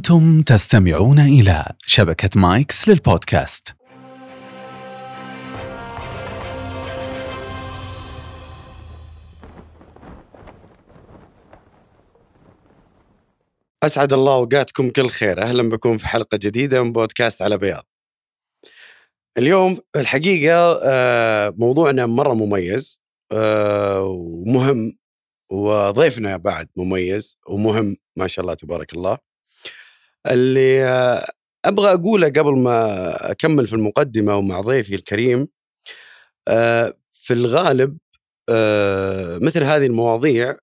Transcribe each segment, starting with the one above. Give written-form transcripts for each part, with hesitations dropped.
أنتم تستمعون إلى شبكة مايكس للبودكاست. أسعد الله أوقاتكم كل خير. أهلا بكم في حلقة جديدة من بودكاست على بياض. اليوم الحقيقة موضوعنا مرة مميز ومهم، وضيفنا بعد مميز ومهم ما شاء الله تبارك الله. اللي أبغى أقوله قبل ما أكمل في المقدمة ومع ضيفي الكريم، في الغالب مثل هذه المواضيع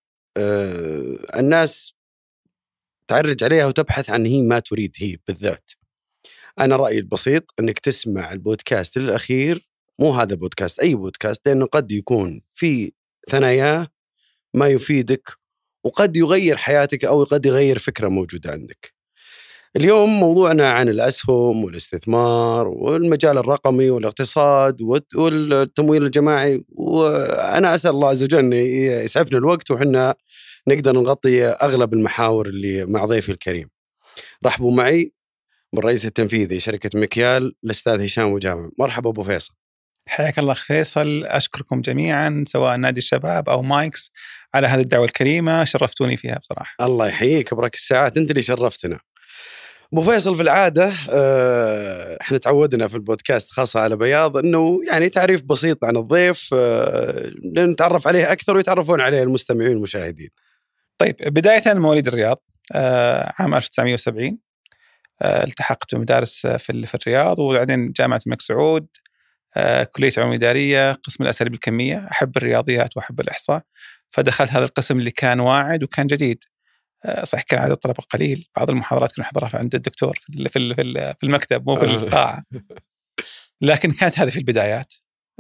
الناس تعرج عليها وتبحث عن هي ما تريد هي بالذات. أنا رأيي البسيط أنك تسمع البودكاست للأخير، مو هذا بودكاست، أي بودكاست، لأنه قد يكون في ثناياه ما يفيدك وقد يغير حياتك أو قد يغير فكرة موجودة عندك. اليوم موضوعنا عن الأسهم والاستثمار والمجال الرقمي والاقتصاد والتمويل الجماعي، وأنا أسأل الله عز وجل أن يسعفنا الوقت وحنا نقدر نغطي أغلب المحاور اللي مع ضيفي الكريم. رحبوا معي بالرئيس التنفيذي شركة مكيال الأستاذ هشام وجامع. مرحبا أبو فيصل. حياك الله فيصل، أشكركم جميعا سواء نادي الشباب أو مايكس على هذه الدعوة الكريمة، شرفتوني فيها بصراحة. الله يحييك، برك الساعات، أنت اللي شرفتنا. أبو فيصل، في العادة احنا تعودنا في البودكاست خاصة على بياض أنه يعني تعريف بسيط عن الضيف لنتعرف عليه أكثر ويتعرفون عليه المستمعين والمشاهدين. طيب، بداية مواليد الرياض عام 1970. التحقت بمدارس في الرياض، وبعدين جامعة الملك سعود، كلية علوم إدارية، قسم الأساليب الكمية. أحب الرياضيات وأحب الإحصاء، فدخلت هذا القسم اللي كان واعد وكان جديد. صحيح كان عدد الطلبة قليل، بعض المحاضرات كنا نحضرها عند الدكتور في المكتب مو في القاعة، لكن كانت هذه في البدايات،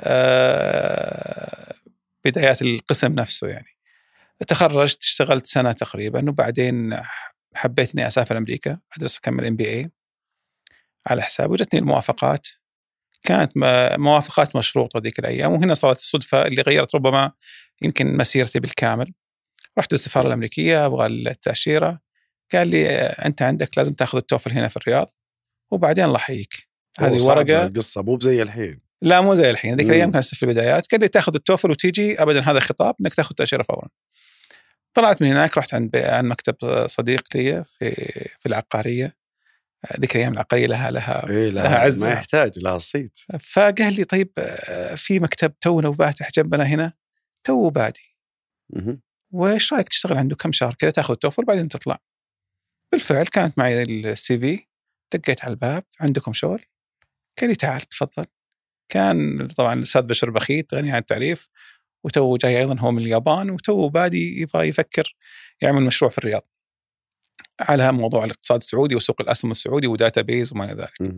بدايات القسم نفسه. يعني تخرجت، اشتغلت سنة تقريبا، وبعدين حبيت إني أسافر أمريكا أدرس أكمل MBA على حساب، وجدتني الموافقات. كانت موافقات مشروطة ذيك الأيام، وهنا صارت الصدفة اللي غيرت ربما يمكن مسيرتي بالكامل. رحت للسفارة الأمريكية أبغى التأشيرة، قال لي أنت عندك لازم تأخذ التوفل هنا في الرياض وبعدين الله يحييك. هذه ورقة. القصة مو زي الحين. لا مو زي الحين، ذيك الأيام كانت في البدايات. قال لي تأخذ التوفل وتيجي، أبدا هذا خطاب إنك تأخذ تأشيرة فورا. طلعت من هناك، رحت عند مكتب صديق لي في العقارية. ذيك الأيام العقارية لها عز، ما يحتاج لها الصيت. فقال لي طيب في مكتب تونا وباتح جنبنا هنا، تو بادي، وإيش رأيك تشتغل عنده كم شهر كذا، تأخذ التوفل وبعدين تطلع. بالفعل كانت معي الCV، دقيت على الباب، عندكم شغل؟ قال لي تعال تفضل. كان طبعا الأستاذ بشر بخيت غني عن التعريف، وتو جاي أيضا هو من اليابان، وتو بادي يبغى يفكر يعمل مشروع في الرياض على موضوع الاقتصاد السعودي وسوق الأسهم السعودي وداتا بيز وما إلى ذلك.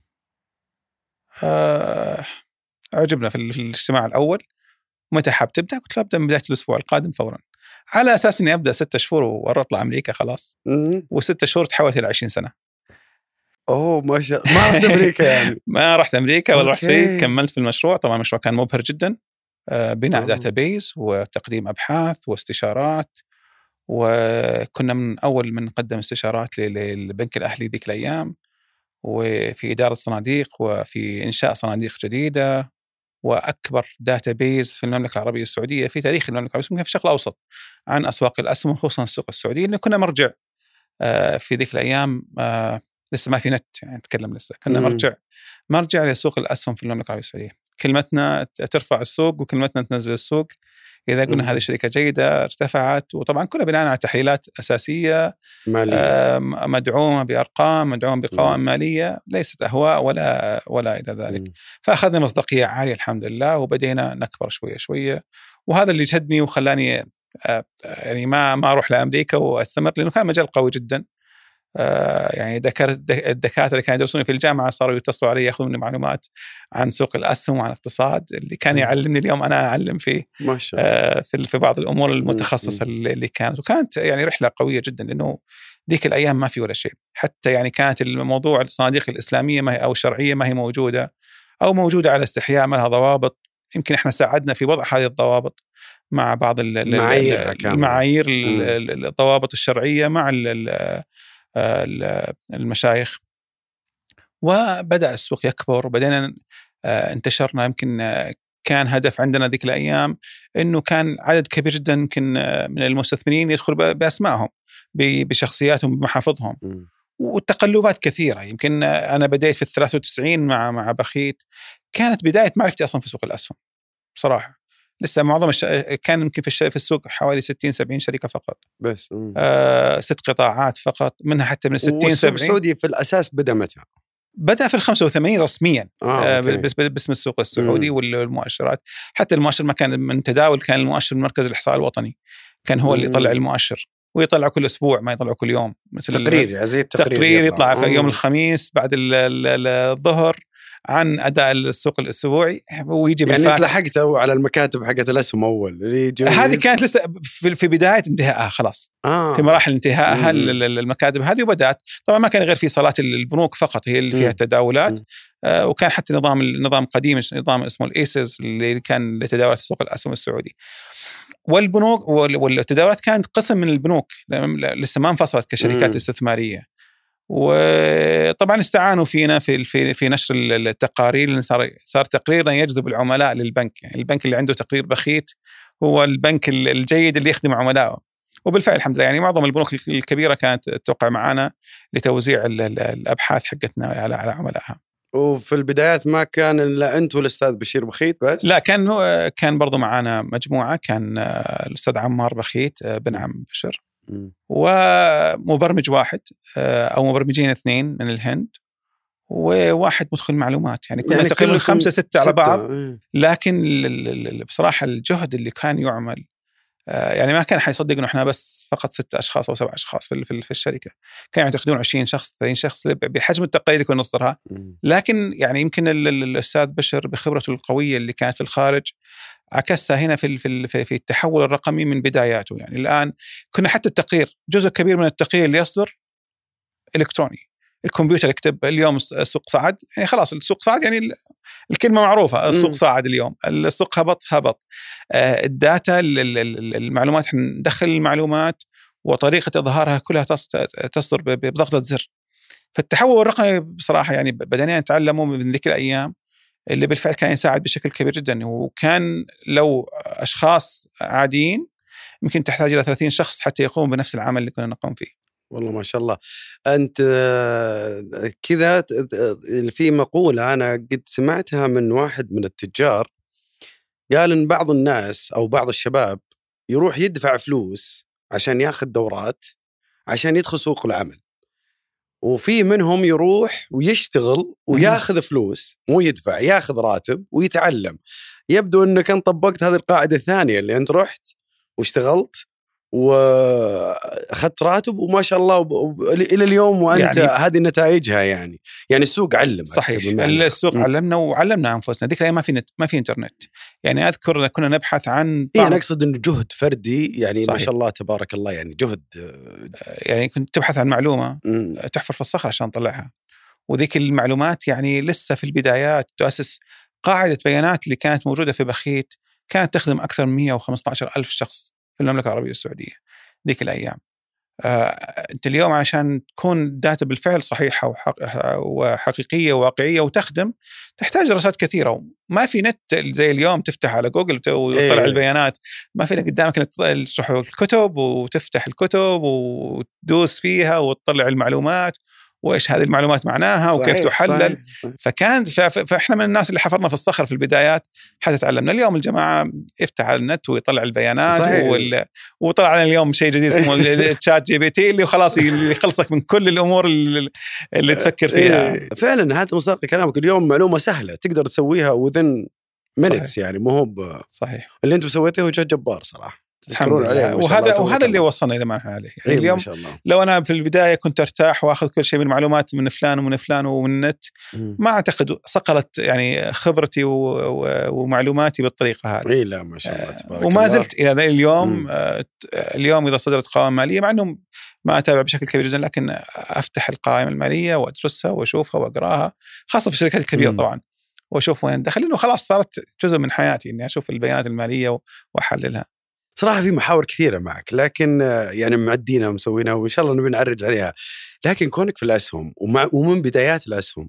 عجبنا في الاجتماع الأول. متى حاب تبدأ؟ قلت له أبدأ من بداية الأسبوع القادم فورا، على أساس إني أبدأ 6 شهور وأطلع أمريكا خلاص. و6 شهور تحولت إلى 20 سنة. أوه ما شاء الله. ما رحت أمريكا يعني؟ ما رحت أمريكا ولا رحت شيء. كملت في المشروع. طبعا المشروع كان مبهر جدا، بناء داتا بيز وتقديم أبحاث واستشارات، وكنا من أول من قدم استشارات للبنك الأهلي ذيك الأيام، وفي إدارة صناديق وفي إنشاء صناديق جديدة، وأكبر داتا بيز في المملكة العربية السعودية في تاريخ المملكة العربية السعودية في الشرق الأوسط عن أسواق الأسهم، خصوصا السوق السعودي، اللي كنا مرجع في ذيك الأيام. لسه ما في نت يعني نتكلم، لسه كنا مرجع لسوق الأسهم في المملكة العربية السعودية. كلمتنا ترفع السوق وكلمتنا تنزل السوق. إذا قلنا هذه الشركة جيدة ارتفعت، وطبعا كلها بناء على تحليلات أساسية مالية، مدعومة بأرقام، مدعومة بقوائم مالية، ليست أهواء ولا إلى ذلك. فأخذنا مصداقية عالية الحمد لله، وبدينا نكبر شوية شوية. وهذا اللي جهدني وخلاني يعني ما أروح لأمريكا وأستمر، لأنه كان مجال قوي جدا. يعني الدكاترة اللي كانوا يدرسوني في الجامعة صاروا يتصلوا علي يأخذون مني معلومات عن سوق الأسهم وعن الاقتصاد، اللي كان يعلمني اليوم أنا أعلم فيه ما شاء الله في بعض الأمور المتخصصة اللي كانت. وكانت يعني رحلة قوية جدا، لأنه ذيك الأيام ما في ولا شيء. حتى يعني كانت الموضوع الصناديق الإسلامية ما هي أو الشرعية ما هي موجودة، أو موجودة على استحياء، ما لها ضوابط. يمكن إحنا ساعدنا في وضع هذه الضوابط مع بعض المعايير، الضوابط الشرعية مع المشايخ، وبدأ السوق يكبر وبدأنا انتشرنا. يمكن كان هدف عندنا ذيك الأيام أنه كان عدد كبير جدا يمكن من المستثمرين يدخل بأسمائهم بشخصياتهم بمحافظهم، والتقلبات كثيرة. يمكن أنا بديت في 93 مع بخيت، كانت بداية معرفتي أصلا في سوق الأسهم بصراحة. لسه معظم كان يمكن في السوق حوالي 60-70 شركة فقط، بس 6 قطاعات فقط منها. حتى من 60-70 والسوق السعودي في الأساس بدأ متى؟ بدأ في 85 رسميا باسم السوق السعودي والمؤشرات. حتى المؤشر ما كان من تداول، كان المؤشر مركز الإحصاء الوطني كان هو اللي يطلع المؤشر، ويطلع كل أسبوع ما يطلع كل يوم، مثل تقرير يطلع في يوم الخميس بعد الظهر عن أداء السوق الأسبوعي، ويجي يعني أنت لحقته على المكاتب حقت الأسهم أول. هذه كانت لسه في بداية انتهائها خلاص، في مراحل انتهائها المكاتب هذه. وبدأت طبعا ما كان غير في صالات البنوك فقط هي اللي فيها التداولات. وكان حتى نظام قديم، نظام اسمه الإيسز اللي كان لتداولات سوق الأسهم السعودي. والبنوك والتداولات كانت قسم من البنوك، لسه ما انفصلت كشركات استثمارية. وطبعا استعانوا فينا في نشر التقارير، لأن صار تقريرنا يجذب العملاء للبنك. يعني البنك اللي عنده تقرير بخيت هو البنك الجيد اللي يخدم عملائه. وبالفعل الحمد لله يعني معظم البنوك الكبيرة كانت توقع معنا لتوزيع الأبحاث حقتنا على عملائها. وفي البدايات ما كان إلا أنت والأستاذ بشير بخيت بس؟ لا، كان برضو معنا مجموعة. كان الأستاذ عمار بخيت بن عم بشر، ومبرمج واحد أو مبرمجين 2 من الهند، وواحد مدخل معلومات. يعني كنا تقريبا 5-6 على بعض. لكن بصراحة الجهد اللي كان يعمل، يعني ما كان حيصدق إنه إحنا بس فقط 6 أشخاص أو 7 أشخاص في الشركة. كانوا يعتقدون 20 شخص 30 شخص بحجم التقارير اللي كنا نصدرها. لكن يعني يمكن الأستاذ بشر بخبرته القوية اللي كانت في الخارج عكسها هنا في التحول الرقمي من بداياته. يعني الآن كنا حتى التقرير، جزء كبير من التقرير اللي يصدر إلكتروني، الكمبيوتر يكتب اليوم السوق صعد، يعني خلاص السوق صعد، يعني الكلمة معروفة، السوق صعد اليوم، السوق هبط. الداتا المعلومات، ندخل المعلومات وطريقة إظهارها كلها تصدر بضغطة زر. فالتحول الرقمي بصراحة يعني بدأنا نتعلمه من ذيك الأيام، اللي بالفعل كان يساعد بشكل كبير جدا. وكان لو أشخاص عاديين يمكن تحتاج إلى 30 شخص حتى يقوم بنفس العمل اللي كنا نقوم فيه. والله ما شاء الله. أنت كذا، في مقولة أنا قد سمعتها من واحد من التجار، قال إن بعض الناس أو بعض الشباب يروح يدفع فلوس عشان ياخذ دورات عشان يدخل سوق العمل، وفي منهم يروح ويشتغل وياخذ فلوس، مو يدفع، ياخذ راتب ويتعلم. يبدو أنك أنت طبقت هذه القاعدة الثانية، اللي أنت رحت واشتغلت وأخذت راتب وما شاء الله إلى اليوم وأنت يعني هذه نتائجها. يعني السوق علم. صحيح، السوق علمنا وعلمنا أنفسنا. ذيك الأيام ما في إنترنت. يعني أذكر كنا نبحث عن أنا أقصد إنه جهد فردي، يعني صحيح. ما شاء الله تبارك الله، يعني جهد. يعني كنت تبحث عن معلومة تحفر في الصخرة عشان تطلعها، وذيك المعلومات يعني لسه في البدايات. تؤسس قاعدة بيانات اللي كانت موجودة في بخيت، كانت تخدم أكثر من 115,000 شخص في المملكة العربية السعودية ذيك الأيام. أنت اليوم عشان تكون داتا بالفعل صحيحة وحقيقية وواقعية وتخدم، تحتاج دراسات كثيرة. وما في نت زي اليوم تفتح على جوجل وتطلع البيانات. ما في لك قدامك تروح الكتب وتفتح الكتب وتدوس فيها وتطلع المعلومات وإيش هذه المعلومات معناها وكيف تحلل. فإحنا من الناس اللي حفرنا في الصخر في البدايات حتى تعلمنا. اليوم الجماعة يفتح على النت ويطلع البيانات وطلع على اليوم شيء جديد اسمه الشات جي بي تي، اللي خلاص يخلصك من كل الأمور اللي تفكر فيها. فعلا هذا مصداق كلامك. اليوم معلومة سهلة تقدر تسويها within minutes. يعني مو هو صحيح. اللي أنتم سويته جبار صراحة. وهذا اللي وصلنا إلى ما نحن عليه. يعني اليوم لو أنا في البداية كنت أرتاح وأخذ كل شيء من معلومات من فلان ومن فلان ومن النت، ما أعتقد صقلت يعني خبرتي ومعلوماتي بالطريقة هذه. لا ما شاء الله تبارك الله. وما زلت إلى اليوم. اليوم إذا صدرت قوائم مالية، مع أنه ما أتابع بشكل كبير جدا، لكن أفتح القائمة المالية وأدرسها وأشوفها وأقراها، خاصة في الشركات الكبيرة طبعا، وأشوف وين دخل، لأنه خلاص صارت جزء من حياتي إني أشوف البيانات المالية وأحللها. صراحة في محاور كثيرة معك، لكن يعني معدينها ومسوينها وإن شاء الله نبي نعرج عليها. لكن كونك في الأسهم ومن بدايات الأسهم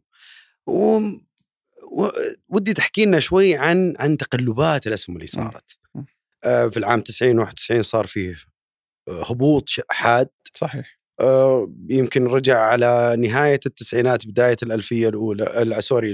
ودي تحكي لنا شوي عن تقلبات الأسهم اللي صارت في العام 90-91. صار فيه هبوط حاد. صحيح. يمكن رجع على نهاية التسعينات بداية الألفية الأولى، سوري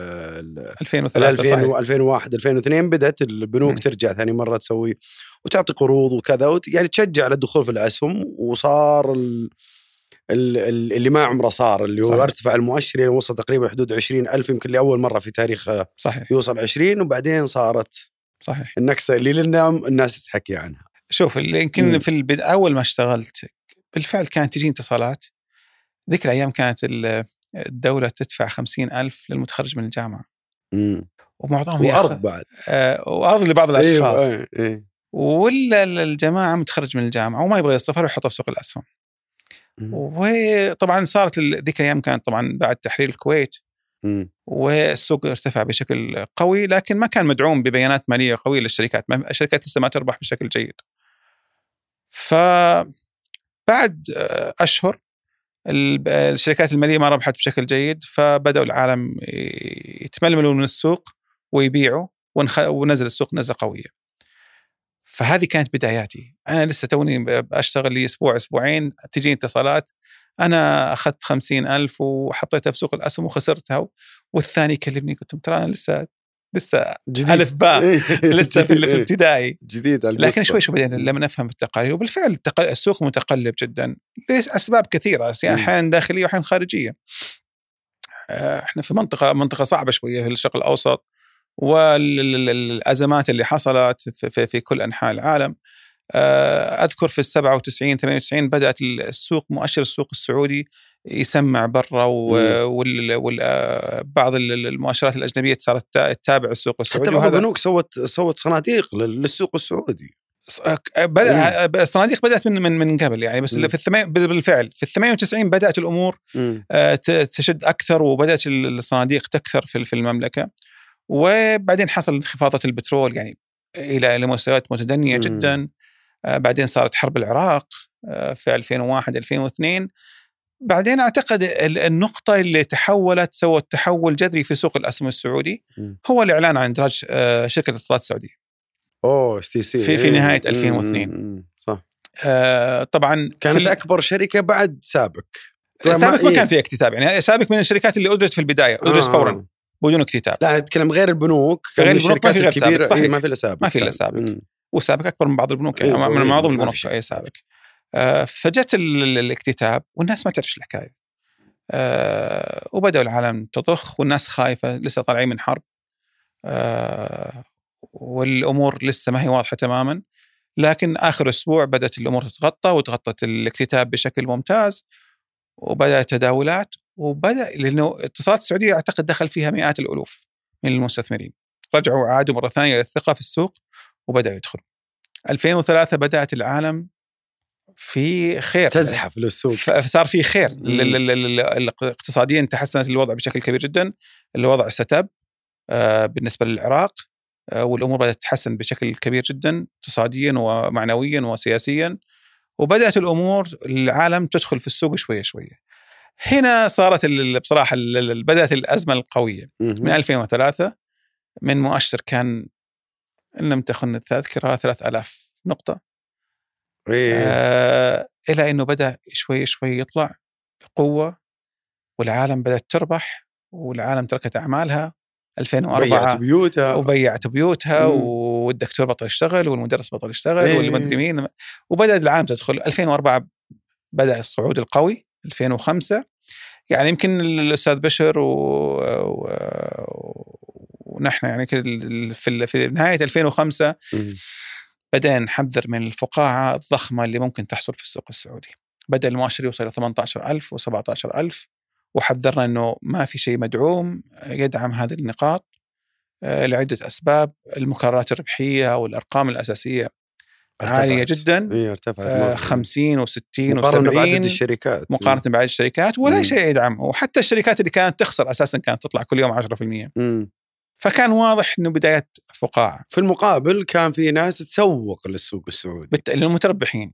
2003 2001 2002 بدأت البنوك ترجع ثاني مرة تسوي وتعطي قروض وكذا، يعني تشجع على الدخول في الأسهم. وصار اللي ما عمره صار، اللي هو ارتفع المؤشر يعني وصل تقريبا حدود 20,000 يمكن لأول مرة في تاريخ. صحيح. يوصل 20 وبعدين صارت صحيح النكسة اللي لنا الناس تحكي عنها. شوف اللي يمكن في أول ما اشتغلت بالفعل كانت تجي اتصالات. ذيك الأيام كانت الدولة تدفع 50,000 للمتخرج من الجامعة. ومعظمهم وأرض بعد وأرض لبعض الأشخاص. إيه. ولا الجماعة متخرج من الجامعة وما يبغى يصفر ويحطه في سوق الأسهم. وطبعا صارت ذيك الأيام كانت طبعا بعد تحرير الكويت والسوق ارتفع بشكل قوي، لكن ما كان مدعوم ببيانات مالية قوية للشركات. الشركات لسه ما تربح بشكل جيد. فبعد أشهر الشركات المالية ما ربحت بشكل جيد، فبدأوا العالم يتململوا من السوق ويبيعوا ونزل السوق نزلة قوية. فهذه كانت بداياتي. أنا لسه توني أشتغل لي أسبوعين تجيني اتصالات، أنا أخذت 50,000 وحطيتها في سوق الأسهم وخسرتها. والثاني يكلمني قلت ترى أنا لسه ألف باء لسه في الابتدائي جديد. لكن شوي بدينا لما نفهم التقارير. وبالفعل السوق متقلب جدا لأسباب كثيرة، أحيانا داخلية وأحيانا خارجية. احنا في منطقة صعبة شوية في الشرق الأوسط، والأزمات اللي حصلت في كل أنحاء العالم. أذكر في 97-98 بدأت مؤشر السوق السعودي يسمع برا، وبعض المؤشرات الأجنبية صارت تتابع السوق السعودي. حتى بعض البنوك سوت صناديق للسوق السعودي. الصناديق بدأت من قبل يعني، بس بالفعل في 98 بدأت الأمور تشد أكثر، وبدأت الصناديق تكثر في المملكة. وبعدين حصل انخفاضات البترول يعني إلى مستويات متدنية جدا. بعدين صارت حرب العراق في 2001-2002. بعدين أعتقد النقطة اللي سوت تحول جذري في سوق الأسهم السعودي هو الإعلان عن إدراج شركة الاتصالات السعودية في نهاية 2002. صح. طبعا كانت أكبر شركة بعد سابق ما كان في اكتتاب يعني. سابق من الشركات اللي أدرجت في البداية أدرجت فورا بدون اكتتاب. لا أتكلم غير البنوك. غير البنوك ما في غير سابق. صحيح. ما في إلا سابق. وسابق أكبر من بعض البنوك يعني من معظم البنوك أي سابق. فجت الاكتتاب والناس ما تعرفش الحكاية. وبدأوا العالم تضخ والناس خايفة، لسه طالعين من حرب. والأمور لسه ما هي واضحة تماما. لكن آخر أسبوع بدأت الأمور تتغطى، وتغطت الاكتتاب بشكل ممتاز، وبدأت تداولات. لأنه اتصالات السعودية أعتقد دخل فيها مئات الألوف من المستثمرين، رجعوا عادوا مرة ثانية للثقة في السوق وبدأوا يدخلوا. 2003 بدأت العالم في خير، تزحف للسوق، فصار في خير. اقتصاديا تحسنت الوضع بشكل كبير جدا. الوضع استتب بالنسبة للعراق، والأمور بدأت تتحسن بشكل كبير جدا اقتصاديا ومعنويا وسياسيا. وبدأت الأمور العالم تدخل في السوق شوية شوية. هنا صارت بصراحة بدأت الأزمة القوية من 2003، من مؤشر كان إن لم تخن الذاكرة 3000 نقطة إلى أنه بدأ شوي شوي يطلع بقوة، والعالم بدأت تربح، والعالم تركت أعمالها. 2004 بيعت بيوتها والدكتور بطل يشتغل والمدرس بطل يشتغل واللي ما أدري مين، وبدأت العالم تدخل. 2004 بدأ الصعود القوي. 2005 يعني يمكن الأستاذ بشر ونحن يعني في نهاية 2005 بدأنا نحذر من الفقاعة الضخمة اللي ممكن تحصل في السوق السعودي. بدأ المؤشر يوصل إلى 18,000 و17,000، وحذرنا أنه ما في شيء مدعوم يدعم هذه النقاط لعدة أسباب. المكررات الربحية والأرقام الأساسية عالية جدا، 50 و60 مقارنة بعدد الشركات، مقارنة بعدد الشركات، ولا شيء يدعم. وحتى الشركات اللي كانت تخسر أساسا كانت تطلع كل يوم 10%. فكان واضح انه بداية فقاعة. في المقابل كان في ناس تسوق للسوق السعودي للمتربحين.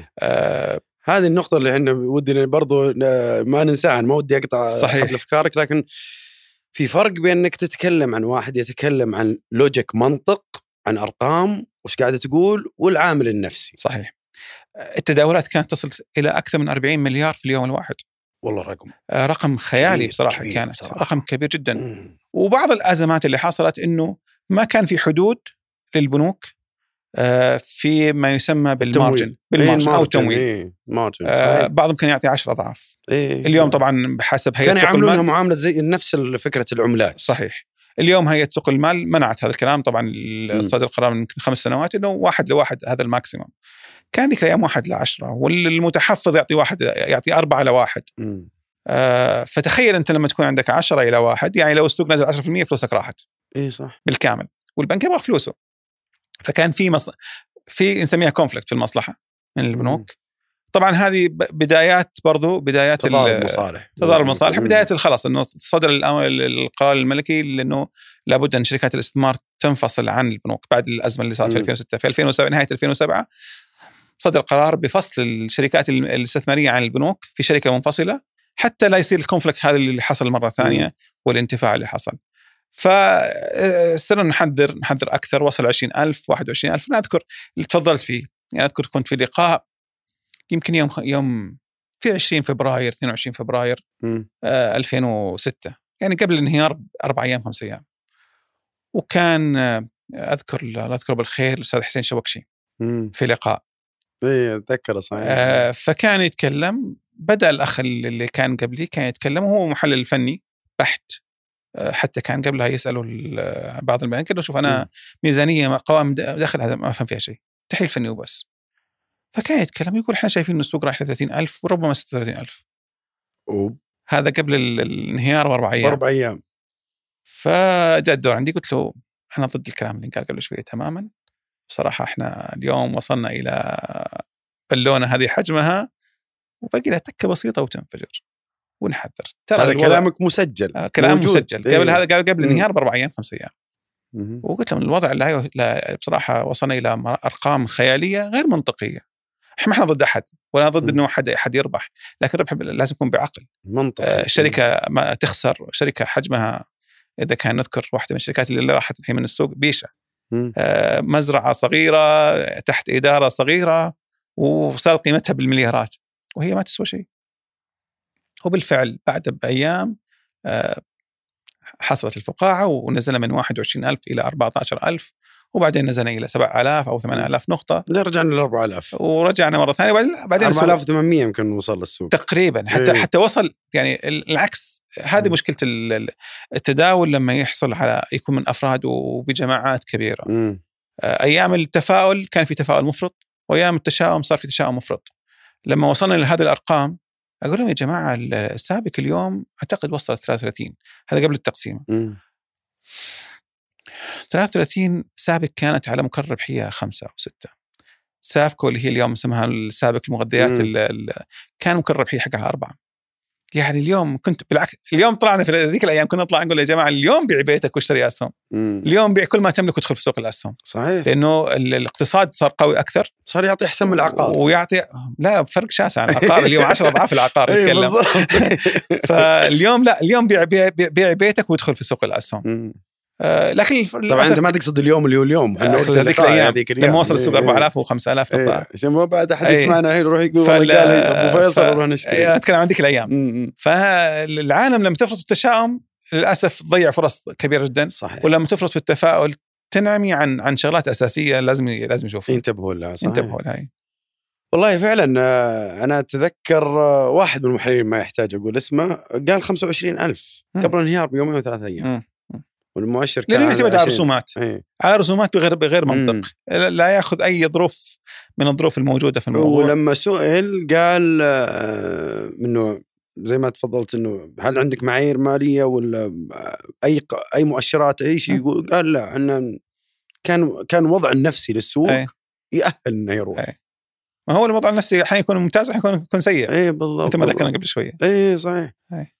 هذه النقطة اللي احنا ودنا برضو ما ننساها. ما ودي أقطع حبل أفكارك، لكن في فرق بين أنك تتكلم عن واحد يتكلم عن لوجيك، منطق، عن أرقام وش قاعدة تقول، والعامل النفسي. صحيح. التداولات كانت تصل إلى أكثر من 40 مليار في اليوم الواحد. والله رقم خيالي بصراحة. كانت صراحة. رقم كبير جدا. وبعض الأزمات اللي حصلت إنه ما كان في حدود للبنوك في ما يسمى بالمارجن أو التمويل. بعضهم كان يعطي 10 أضعاف. اليوم طبعا بحسب هيئة كانوا يعملونها معاملة زي نفس فكرة العملات. صحيح. اليوم هيئة سوق المال منعت هذا الكلام. طبعا صدر القرار من 5 سنوات إنه 1:1 هذا الماكسيمم. كان ذيك الأيام 1:10، والمتحفظ يعطي 4:1. فتخيل أنت لما تكون عندك 10:1، يعني لو السوق نزل 10% فلوسك راحت. صح. بالكامل. والبنك يبغى فلوسه. فكان في نسميها كونفليكت في المصلحة من البنوك. طبعا هذه بدايات تضارب المصالح. بداية الخلاص انه صدر القرار الملكي لانه لابد ان شركات الاستثمار تنفصل عن البنوك بعد الازمه اللي صارت في 2006. في 2007 نهايه 2007 صدر قرار بفصل الشركات الاستثماريه عن البنوك في شركه منفصله حتى لا يصير الكونفليكت هذا اللي حصل مره ثانيه والانتفاع اللي حصل. فصرنا نحذر اكثر. وصل 20,000 21,000. أنا أذكر اللي تفضلت فيه، يعني أذكر كنت في لقاء يمكن يوم في 20 فبراير 22 فبراير 2006، يعني قبل الانهيار ب4 أيام 5 أيام. وكان أذكر بالخير الأستاذ حسين شوكشي في لقاء. أتذكر صحيح. فكان يتكلم، بدأ الأخ اللي كان قبلي كان يتكلم، وهو محلل فني بحت. حتى كان قبلها يسألوا بعض البنك إنه شوف أنا ميزانية قوائم دخل هذا ما أفهم فيها شيء، تحليل فني وبس. فكان يتكلم يقول إحنا شايفين إنه السوق رايح 30,000 وربما 36,000. هذا قبل الانهيار ب4 أيام. 4 أيام. فجاء الدور عندي قلت له أنا ضد الكلام اللي قال قبل شوية تماما. بصراحة إحنا اليوم وصلنا إلى بالونة هذه حجمها وبقي لها تكة بسيطة وتنفجر ونحذر. ترى هذا كلامك مسجل. كلام مسجل. قبل هذا قبل الانهيار ب4 أيام 5 أيام. وقلت لهم الوضع لا بصراحة وصلنا إلى أرقام خيالية غير منطقية. احنا ضد أحد ولا ضد إنه أحد يربح، لكن الربح لازم يكون بعقل منطقي. الشركة ما تخسر، شركة حجمها إذا كان نذكر واحدة من الشركات اللي راحت الحين من السوق بيشة، مزرعة صغيرة تحت إدارة صغيرة وصارت قيمتها بالمليارات وهي ما تسوى شيء. وبالفعل بعد بأيام حصلت الفقاعة ونزلنا من 21,000 إلى 14,000 وبعدين نزلنا إلى 7,000 أو 8,000 نقطة. رجعنا ل 4,000 ورجعنا مرة ثانية بعدين 4,800 يمكن وصل للسوق تقريبا. حتى وصل يعني العكس. هذه مشكلة التداول لما يحصل على يكون من أفراد وبجماعات كبيرة. أيام التفاؤل كان في تفاؤل مفرط، وأيام التشاؤم صار في تشاؤم مفرط. لما وصلنا لهذه الأرقام أقول لهم يا جماعة السابق اليوم أعتقد وصل 33، هذا قبل التقسيم. 33 سابق كانت على مقرر ربحية 5 أو 6. سافكو اللي هي اليوم اسمها السابق المغذيات كان مقرر ربحية حقها 4. يعني اليوم كنت بالعكس، اليوم طلعنا في ذيك الأيام كنا نطلع نقول يا جماعة اليوم بيع بيتك واشتري أسهم. اليوم بيع كل ما تملك وتدخل في سوق الأسهم. صحيح. لأنه الاقتصاد صار قوي أكثر، صار يعطي أحسن من العقار ويعطي لا فرق شاسع عن العقار. اليوم 10 أضعاف العقار نتكلم. فاليوم لا، اليوم بيع بيتك ويدخل في سوق الأسهم. لكن طبعا انت ما تقصد اليوم اللي هو اليوم هذيك الايام لما وصل السوق 4,000 و5,000 قطعه عشان ما بعد احد يسمعنا هنا يروح يقول قال ابو فيصل نروح نشتري. اتكلم عن ذيك الايام. فالعالم لما تفرط في التشاؤم للاسف تضيع فرص كبيره جدا. صحيح. ولما تفرط في التفاؤل تنعمي عن شغلات اساسيه لازم يشوفها، ينتبهوا لها. ينتبهوا لها. والله فعلا أنا أتذكر واحد من المحللين ما يحتاج أقول اسمه قال 25,000 قبل الانهيار بيومين و3 أيام. والمؤشر كان يعتمد على رسومات. على رسومات بغير منطق. لا يأخذ أي ظروف من الظروف الموجودة في الموضوع. ولما سئل قال إنه زي ما تفضلت إنه هل عندك معايير مالية ولا أي مؤشرات أي شيء؟ يقول قال لا، إنه كان وضع النفسي للسوق يأهل إنه يروح. ما هو الوضع النفسي حين يكون ممتاز وحين يكون سيء. بالضبط. مثل ما ذكرنا قبل شوية. صحيح.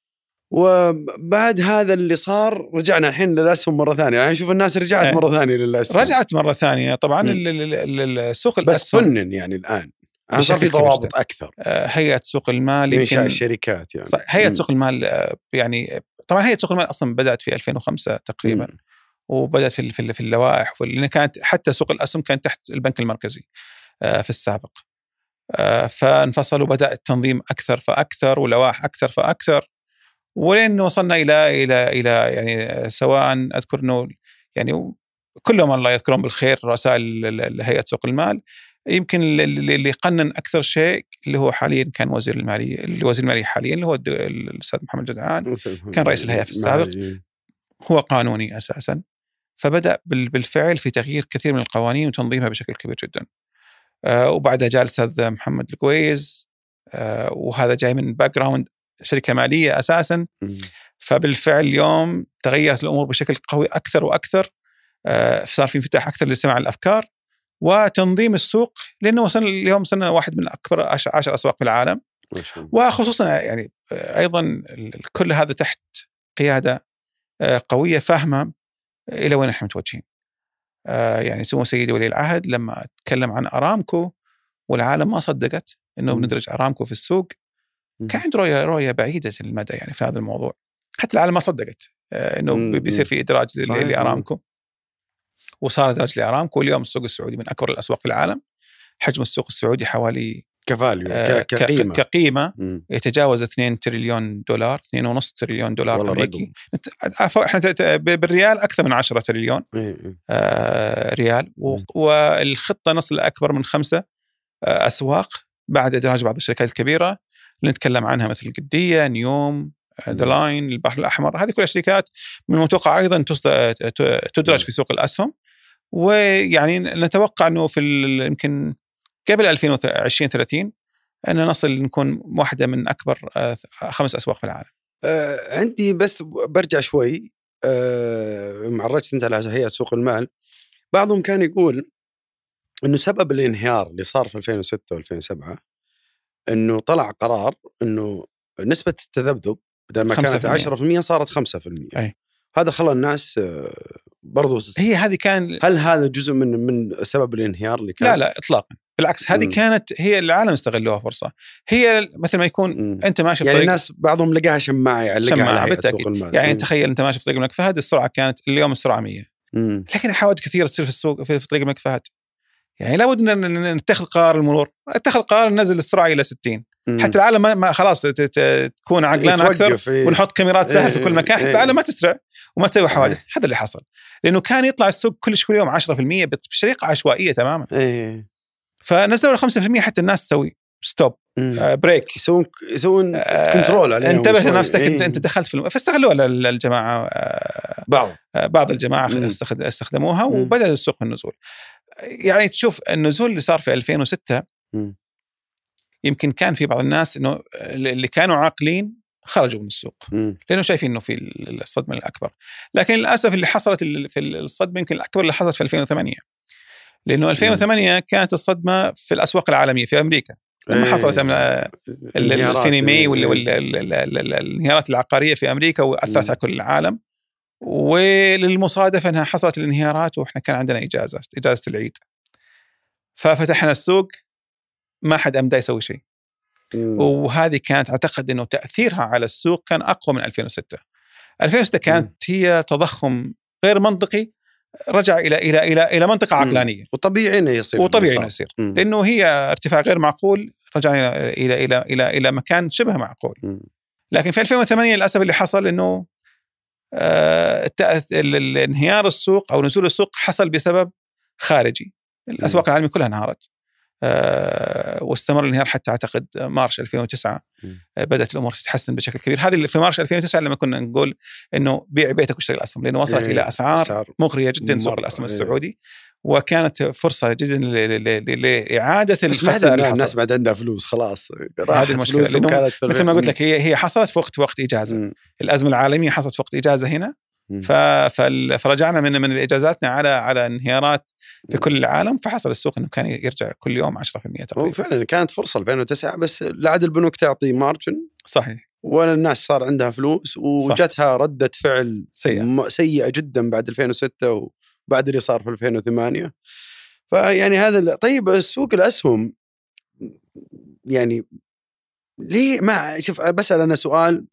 وبعد هذا اللي صار رجعنا الحين للأسهم مرة ثانية. يعني شوف الناس رجعت مرة ثانية للأسهم. رجعت مرة ثانية طبعا السوق بس فنن يعني الآن صار في ضوابط أكثر. هيئة سوق المال إنشاء الشركات يعني. هيئة سوق المال يعني طبعا هيئة سوق المال أصلا بدأت في 2005 تقريبا. وبدأت في اللوائح، لأن كانت حتى سوق الأسهم كانت تحت البنك المركزي في السابق. فانفصلوا، بدأ التنظيم أكثر فأكثر ولوائح أكثر فأكثر، ولين وصلنا إلى يعني سواء أذكر إنه يعني كلهم الله يذكرهم بالخير رؤساء هيئة سوق المال. يمكن اللي قنن أكثر شيء اللي هو حاليا كان وزير المالية حاليا اللي هو الأستاذ محمد جدعان، كان رئيس الهيئة في السابق، هو قانوني أساسا. فبدأ بالفعل في تغيير كثير من القوانين وتنظيمها بشكل كبير جدا. وبعدها جاء الأستاذ محمد القويز، وهذا جاي من باك جراوند شركة مالية أساسا. فبالفعل اليوم تغيرت الأمور بشكل قوي أكثر وأكثر. صار في انفتاح أكثر لسماع الأفكار وتنظيم السوق، لأنه اليوم صرنا واحد من أكبر 10 أسواق في العالم، وخصوصا يعني أيضا كل هذا تحت قيادة قوية فاهمة إلى وين نحن متوجهين. يعني سمو سيدي ولي العهد لما تكلم عن أرامكو والعالم ما صدقت إنه بندرج أرامكو في السوق، كان عنده رؤية بعيدة المدى يعني في هذا الموضوع. حتى العالم ما صدقت إنه بيصير في إدراج لأرامكو، وصار إدراج لأرامكو. واليوم السوق السعودي من أكبر الأسواق في العالم. حجم السوق السعودي حوالي كقيمة يتجاوز 2 تريليون دولار، 2.5 تريليون دولار أمريكي. احنا بالريال أكثر من 10 تريليون ريال. والخطة نصل لأكبر من 5 أسواق بعد إدراج بعض الشركات الكبيرة اللي نتكلم عنها مثل القدية، نيوم، دلاين، البحر الأحمر. هذه كلها شركات من المتوقع أيضا تدرج في سوق الأسهم. ويعني نتوقع أنه في يمكن قبل 2020-30 أن نصل نكون واحدة من أكبر 5 أسواق في العالم. عندي بس برجع شوي. معرجت أنت على هيئة سوق المال. بعضهم كان يقول أنه سبب الانهيار اللي صار في 2006 و2007 أنه طلع قرار أنه نسبة التذبذب بدل ما كانت 10% صارت 5%. هذا خلى الناس برضو هي هذه كان. هل هذا جزء من سبب الانهيار اللي كان؟ لا إطلاقا، بالعكس هذه كانت هي العالم استغلوها فرصة. هي مثل ما يكون أنت ماشي في يعني طريق، الناس بعضهم لقاها شماعة على سوق المال. يعني تخيل أنت ماشي في طريق الملك فهد، السرعة كانت اليوم السرعة 100، لكن حوادث كثيرة تصير في السوق في طريق الملك فهد. يعني لابد أن نتخذ قرار المرور، اتخذ قرار ننزل السرعة إلى 60 حتى العالم ما خلاص تكون عقلان أكثر ونحط كاميرات سهل في كل مكان حتى العالم ما تسرع وما تسوي حوادث. هذا اللي حصل، لأنه كان يطلع السوق كل شوي يوم 10% بطريقة عشوائية تماما. فنزلوا 5% حتى الناس تسوي ستوب، بريك، يسوون كنترول عليهم. انتبه لنفسك، انت دخلت في فاستغلوها الجماعة. بعض الجماعة استخدموها وبدأ السوق في النزول. يعني تشوف النزول اللي صار في 2006 يمكن كان في بعض الناس انه اللي كانوا عاقلين خرجوا من السوق لانه شايفين انه في الصدمه الاكبر. لكن للاسف اللي حصلت في الصدمه يمكن الاكبر اللي حصلت في 2008، لانه 2008 كانت الصدمه في الاسواق العالميه في امريكا لما حصلت الفيني ماي والانهيارات العقاريه في امريكا واثرت على كل العالم. وللمصادفه انها حصلت الانهيارات واحنا كان عندنا اجازه العيد، ففتحنا السوق ما حد أمدى يسوي شيء. وهذه كانت أعتقد أنه تأثيرها على السوق كان أقوى من 2006. 2006 كانت هي تضخم غير منطقي رجع إلى منطقة عقلانية وطبيعي إنه يصير لأنه هي ارتفاع غير معقول رجع إلى مكان شبه معقول. لكن في 2008 للأسف اللي حصل أنه الانهيار السوق أو نزول السوق حصل بسبب خارجي. الأسواق العالمية كلها انهارت، واستمر الانهيار حتى أعتقد مارس 2009 بدأت الأمور تتحسن بشكل كبير. هذه اللي في مارس 2009 لما كنا نقول إنه بيع بيتك واشتري الأسهم، لأنه وصلت إلى أسعار مغرية جدا سوق الأسهم السعودي، وكانت فرصة جدا لإعادة الخسائر. الناس بعد عندها فلوس خلاص، هذه المشكلة، لأنه مثل ما قلت لك هي حصلت في وقت إجازة. الأزمة العالمية حصلت في وقت إجازة هنا، فرجعنا من الإجازاتنا على انهيارات في كل العالم، فحصل السوق إنه كان يرجع كل يوم 10% تقريبا. وفعلا كانت فرصة 2009، بس لا عاد البنوك تعطي مارجن. صحيح. ولا الناس صار عندها فلوس، وجتها ردة فعل سيئة جدا بعد 2006 وبعد اللي صار في 2008. فيعني هذا طيب السوق الأسهم يعني ليه ما شوف بسأل أنا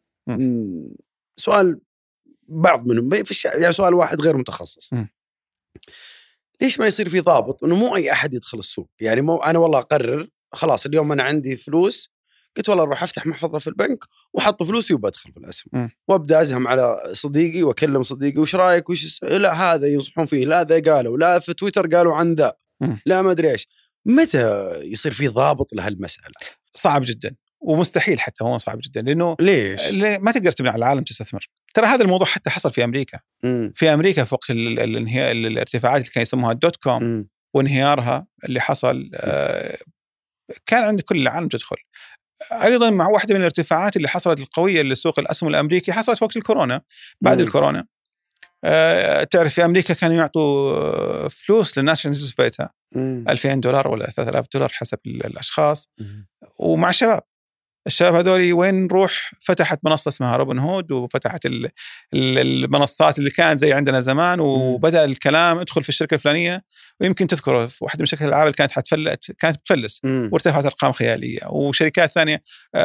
سؤال بعض منهم في يعني سؤال واحد غير متخصص. ليش ما يصير في ضابط انه مو اي احد يدخل السوق؟ يعني مو انا والله اقرر خلاص اليوم انا عندي فلوس، قلت والله اروح افتح محفظه في البنك واحط فلوسي وبدخل في الاسهم وابدا ازهم على صديقي واكلم صديقي وش رايك لا هذا ينصحون فيه، لا ذا قالوا، لا في تويتر قالوا عن ذا، لا ما ادري ايش. متى يصير في ضابط لهالمساله؟ صعب جدا ومستحيل، حتى هو صعب جدا لانه ليش ما تقدر تبني على العالم تستثمر. ترى هذا الموضوع حتى حصل في امريكا. في امريكا في وقت الارتفاعات اللي كان يسموها الدوت كوم وانهيارها اللي حصل، كان عند كل العالم تدخل. ايضا مع واحده من الارتفاعات اللي حصلت القويه للسوق الاسهم الامريكي حصلت وقت الكورونا. بعد الكورونا تعرف في امريكا كانوا يعطوا فلوس للناس عشان تجلس في بيتها، $2000 ولا $3000 حسب الاشخاص، ومع الشباب هذولي وين نروح؟ فتحت منصة اسمها روبن هود، وفتحت المنصات اللي كانت زي عندنا زمان، وبدأ الكلام ادخل في الشركة الفلانية. ويمكن تذكر في واحدة من شركات الألعاب كانت بتفلس وارتفعت أرقام خيالية. وشركات ثانية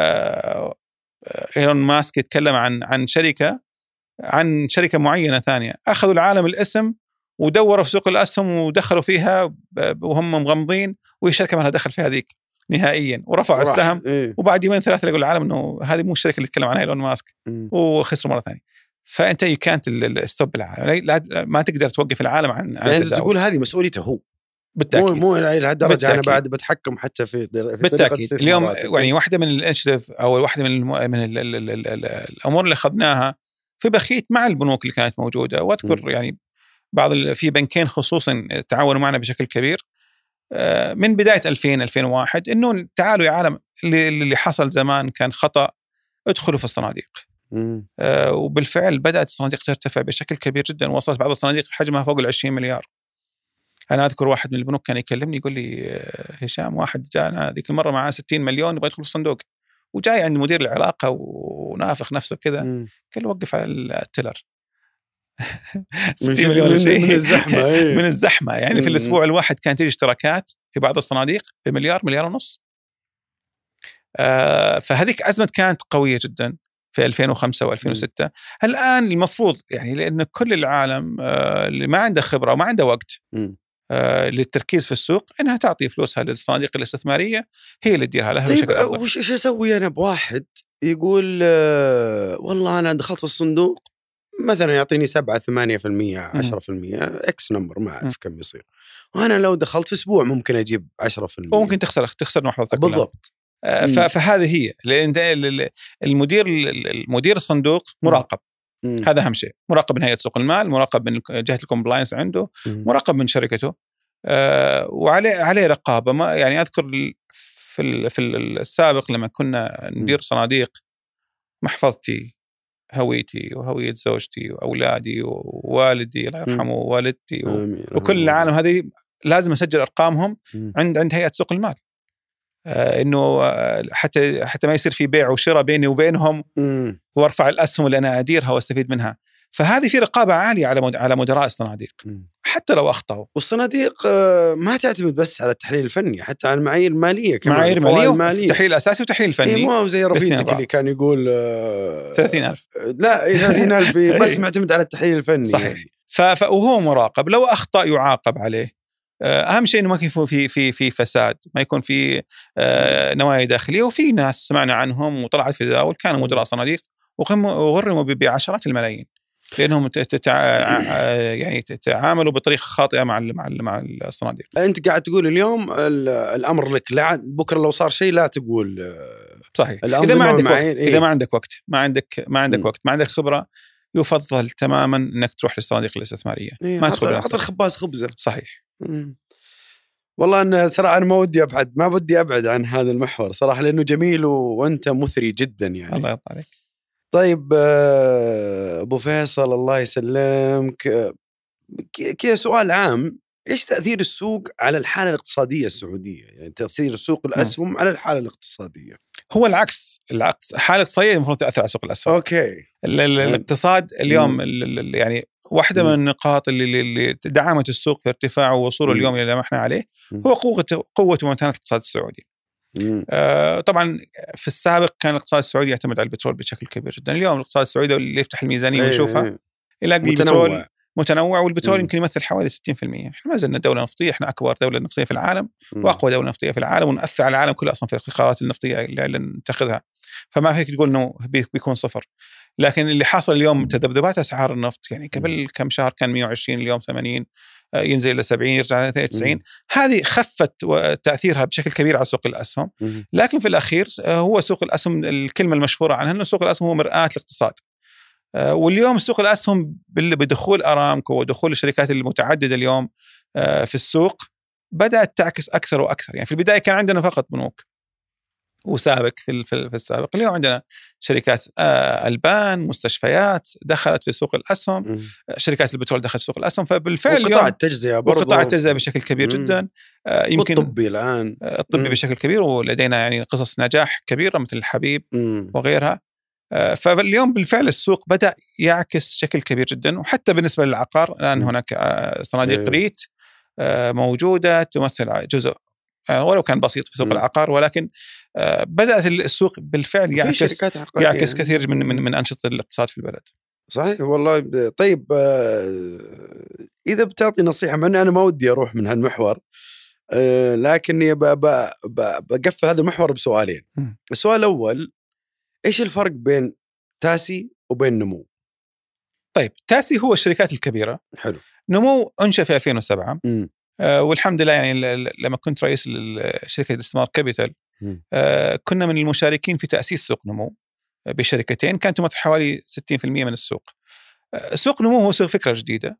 إيلون ماسك يتكلم عن شركة معينة ثانية، أخذوا العالم الاسم ودوروا في سوق الأسهم ودخلوا فيها وهم مغمضين، وهي شركة ما لها دخل في هذيك نهائيا، ورفع السهم. وبعد يومين ثلاثة يقول العالم انه هذه مو الشركه اللي يتكلم عنها ايلون ماسك، وخسر مره ثانيه. فانت كانت الستوب العالم، ما تقدر توقف العالم عن يعني تقول هذه مسؤوليته هو بالتاكيد، مو لهالدرجه. انا بعد بتحكم حتى في بالتاكيد. اليوم يعني واحده من الانشيتيف او واحده من الامور اللي اخذناها في بخيت مع البنوك اللي كانت موجوده، واذكر يعني في بنكين خصوصا تعاونوا معنا بشكل كبير من بداية 2000-2001، إنه تعالوا يا عالم اللي حصل زمان كان خطأ، ادخلوا في الصناديق. وبالفعل بدأت الصناديق ترتفع بشكل كبير جدا، وصلت بعض الصناديق حجمها فوق 20 مليار. أنا أذكر واحد من البنوك كان يكلمني يقول لي هشام، واحد جاءنا ذيك المرة معاه 60 مليون يبغى يدخل في الصندوق، وجاي عند مدير العلاقة ونافخ نفسه كذا، قال له وقف على التيلر. 60 مليون من الزحمة من الزحمة يعني في الأسبوع الواحد كانت تيجي اشتراكات في بعض الصناديق ب1-1.5 مليار. فهذيك أزمة كانت قوية جدا في 2005 و2006. الآن المفروض يعني لأن كل العالم اللي ما عنده خبرة وما عنده وقت للتركيز في السوق، إنها تعطي فلوسها للصناديق الاستثمارية هي اللي تديرها لها بشكل أفضل. وش أسوي أنا بواحد يقول والله أنا دخلت في الصندوق مثلا يعطيني 7-8% 10% اكس نمبر ما اعرف كم يصير، وانا لو دخلت في اسبوع ممكن اجيب 10%، وممكن تخسر محفظتك بالضبط. فهذه هي لان المدير الصندوق مراقب. هذا اهم شيء، مراقب من هيئة سوق المال، مراقب من جهة الكومبلاينس عنده، مراقب من شركته، وعليه رقابة. ما يعني أذكر في السابق لما كنا ندير صناديق، محفظتي هويتي وهوية زوجتي وأولادي ووالدي الله يرحمه ووالدتي وكل العالم هذه لازم أسجل أرقامهم عند هيئة سوق المال، إنه حتى ما يصير في بيع وشراء بيني وبينهم، وارفع الأسهم اللي أنا أديرها واستفيد منها. فهذه في رقابة عالية على مدراء الصناديق حتى لو أخطأوا. والصناديق ما تعتمد بس على التحليل الفني، حتى على المعايير المالية كمان، معايير مالية، تحليل أساسي وتحليل فني. مو زي رفيقك اللي كان يقول 30,000 لا 30,000 بس معتمد على التحليل الفني. صحيح. وهو مراقب، لو أخطأ يعاقب عليه. أهم شيء إنه ما يكون في فساد، ما يكون في نوايا داخلية. وفي ناس سمعنا عنهم وطلعت في تداول كانوا مدراء صناديق وغرموا بعشرات الملايين لأنهم يعني تعاملوا بطريقة خاطئة مع الصناديق. أنت قاعد تقول اليوم الأمر لك، لا بكرة لو صار شيء لا تقول صحيح. إذا ما عندك وقت، إذا ما عندك وقت، ما عندك خبرة، يفضل تماما إنك تروح للصناديق الاستثمارية. ما تدخل حط الخباز خبزة. صحيح. والله أنا صراحة أنا ما بدي أبعد عن هذا المحور صراحة، لأنه جميل وأنت مثري جدا يعني. الله يطلع عليك. طيب أبو فيصل الله يسلمك، كذا سؤال عام، إيش تأثير السوق على الحالة الاقتصادية السعودية؟ يعني تأثير سوق الأسهم على الحالة الاقتصادية. هو العكس حالة اقتصادية المفروض تأثر على سوق الأسهم. اوكي. الاقتصاد اليوم يعني واحدة من النقاط اللي دعمت السوق في ارتفاعه ووصوله اليوم إلى ما احنا عليه هو قوة ومتانة الاقتصاد السعودي. طبعا في السابق كان الاقتصاد السعودي يعتمد على البترول بشكل كبير جدا. اليوم الاقتصاد السعودي اللي يفتح الميزانية ويشوفها يلاقي البترول متنوع، والبترول يمكن يمثل حوالي 60%. احنا ما زلنا دولة نفطية، احنا أكبر دولة نفطية في العالم وأقوى دولة نفطية في العالم، ونأثر على العالم كله أصلا في القرارات النفطية اللي نتخذها. فما فيك تقول إنه بيكون صفر. لكن اللي حاصل اليوم تذبذبات أسعار النفط، يعني قبل كم شهر كان 120، اليوم 80، ينزل إلى 70، يرجع إلى 90. هذه خفت تأثيرها بشكل كبير على سوق الأسهم. لكن في الأخير هو سوق الأسهم الكلمة المشهورة عنها إنه سوق الأسهم هو مرآة الاقتصاد. واليوم سوق الأسهم بدخول أرامكو ودخول الشركات المتعددة اليوم في السوق بدأت تعكس أكثر وأكثر. يعني في البداية كان عندنا فقط بنوك وسابق في السابق. اليوم عندنا شركات ألبان، مستشفيات دخلت في سوق الأسهم، شركات البترول دخلت في سوق الأسهم. فبالفعل وقطاع التجزئة برضو، وقطاع التجزئة بشكل كبير جدا، يمكن الطبي الآن الطبي بشكل كبير، ولدينا يعني قصص نجاح كبيرة مثل الحبيب وغيرها. فاليوم بالفعل السوق بدأ يعكس شكل كبير جدا. وحتى بالنسبة للعقار الآن هناك صناديق ريت موجودة تمثل جزء ولو كان بسيط في سوق العقار، ولكن بدأت السوق بالفعل يعكس كثير من أنشطة الاقتصاد في البلد. صحيح والله. طيب إذا بتعطي نصيحة، من أنا ما ودي أروح من هالمحور، لكني بقف هذا المحور بسؤالين. السؤال الأول، إيش الفرق بين تاسي وبين نمو؟ طيب تاسي هو الشركات الكبيرة. حلو. نمو أنشأ في 2007. والحمد لله يعني لما كنت رئيس شركة الاستثمار كابيتال كنا من المشاركين في تأسيس سوق نمو بشركتين كانت تمثل حوالي 60% من السوق. سوق نمو هو فكرة جديدة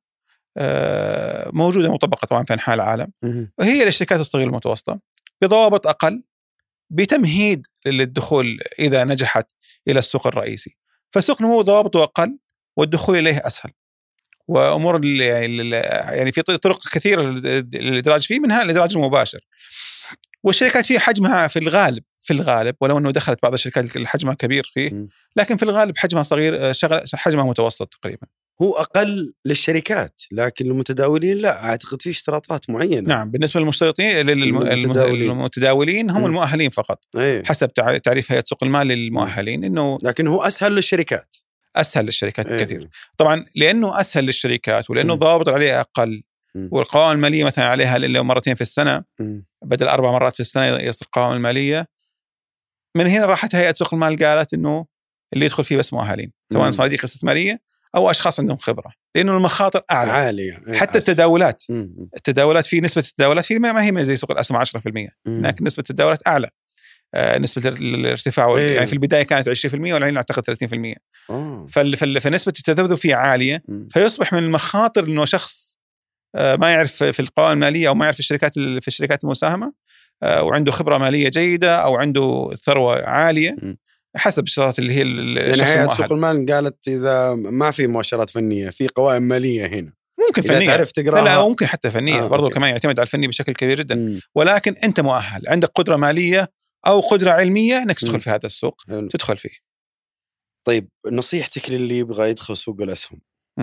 موجودة مطبقة طبعا في أنحاء العالم، وهي للشركات الصغيرة المتوسطة بضوابط أقل، بتمهيد للدخول إذا نجحت إلى السوق الرئيسي. فسوق نمو ضوابطه أقل والدخول إليه أسهل، وأمور يعني في طرق كثيرة للإدراج فيه، منها الإدراج المباشر. والشركات فيه حجمها في الغالب ولو أنه دخلت بعض الشركات حجمها كبير فيه، لكن في الغالب حجمها صغير، حجمها متوسط تقريبا. هو أقل للشركات، لكن المتداولين لا، أعتقد فيه اشتراطات معينة. نعم، بالنسبة للمشترطين المتداولين هم المؤهلين فقط. حسب تعريف هيئة سوق المال للمؤهلين، إنه لكن هو أسهل للشركات. أسهل للشركات كثير طبعا، لأنه أسهل للشركات ولأنه ضوابط عليه أقل، والقوائم المالية مثلا عليها اللي مرتين في السنة بدل 4 مرات في السنة يصدر القوائم المالية. من هنا راحت هيئة سوق المال قالت إنه اللي يدخل فيه بس مؤهلين، سواء صناديق استثمارية أو أشخاص عندهم خبرة، لأنه المخاطر أعلى عالية. حتى التداولات في نسبة التداولات فيه ما هي زي سوق الأسهم 10%، لكن نسبة التداولات أعلى. نسبة الارتفاع يعني في البداية كانت 20% والحين أعتقد 30%. فنسبة التذبذب فيه عالية، فيصبح من المخاطر إنه شخص ما يعرف في القوائم المالية أو ما يعرف في الشركات المساهمة وعنده خبرة مالية جيدة أو عنده ثروة عالية حسب الشروط اللي هي يعني هيئة سوق المال قالت إذا ما في مؤشرات فنية، في قوائم مالية هنا ممكن فنية تعرف تقراها. لا ممكن حتى فنية برضو كمان يعتمد على الفني بشكل كبير جدا. ولكن أنت مؤهل، عندك قدرة مالية أو قدرة علمية أنك تدخل في هذا السوق تدخل فيه. طيب نصيحتك للي يبغى يدخل سوق الأسهم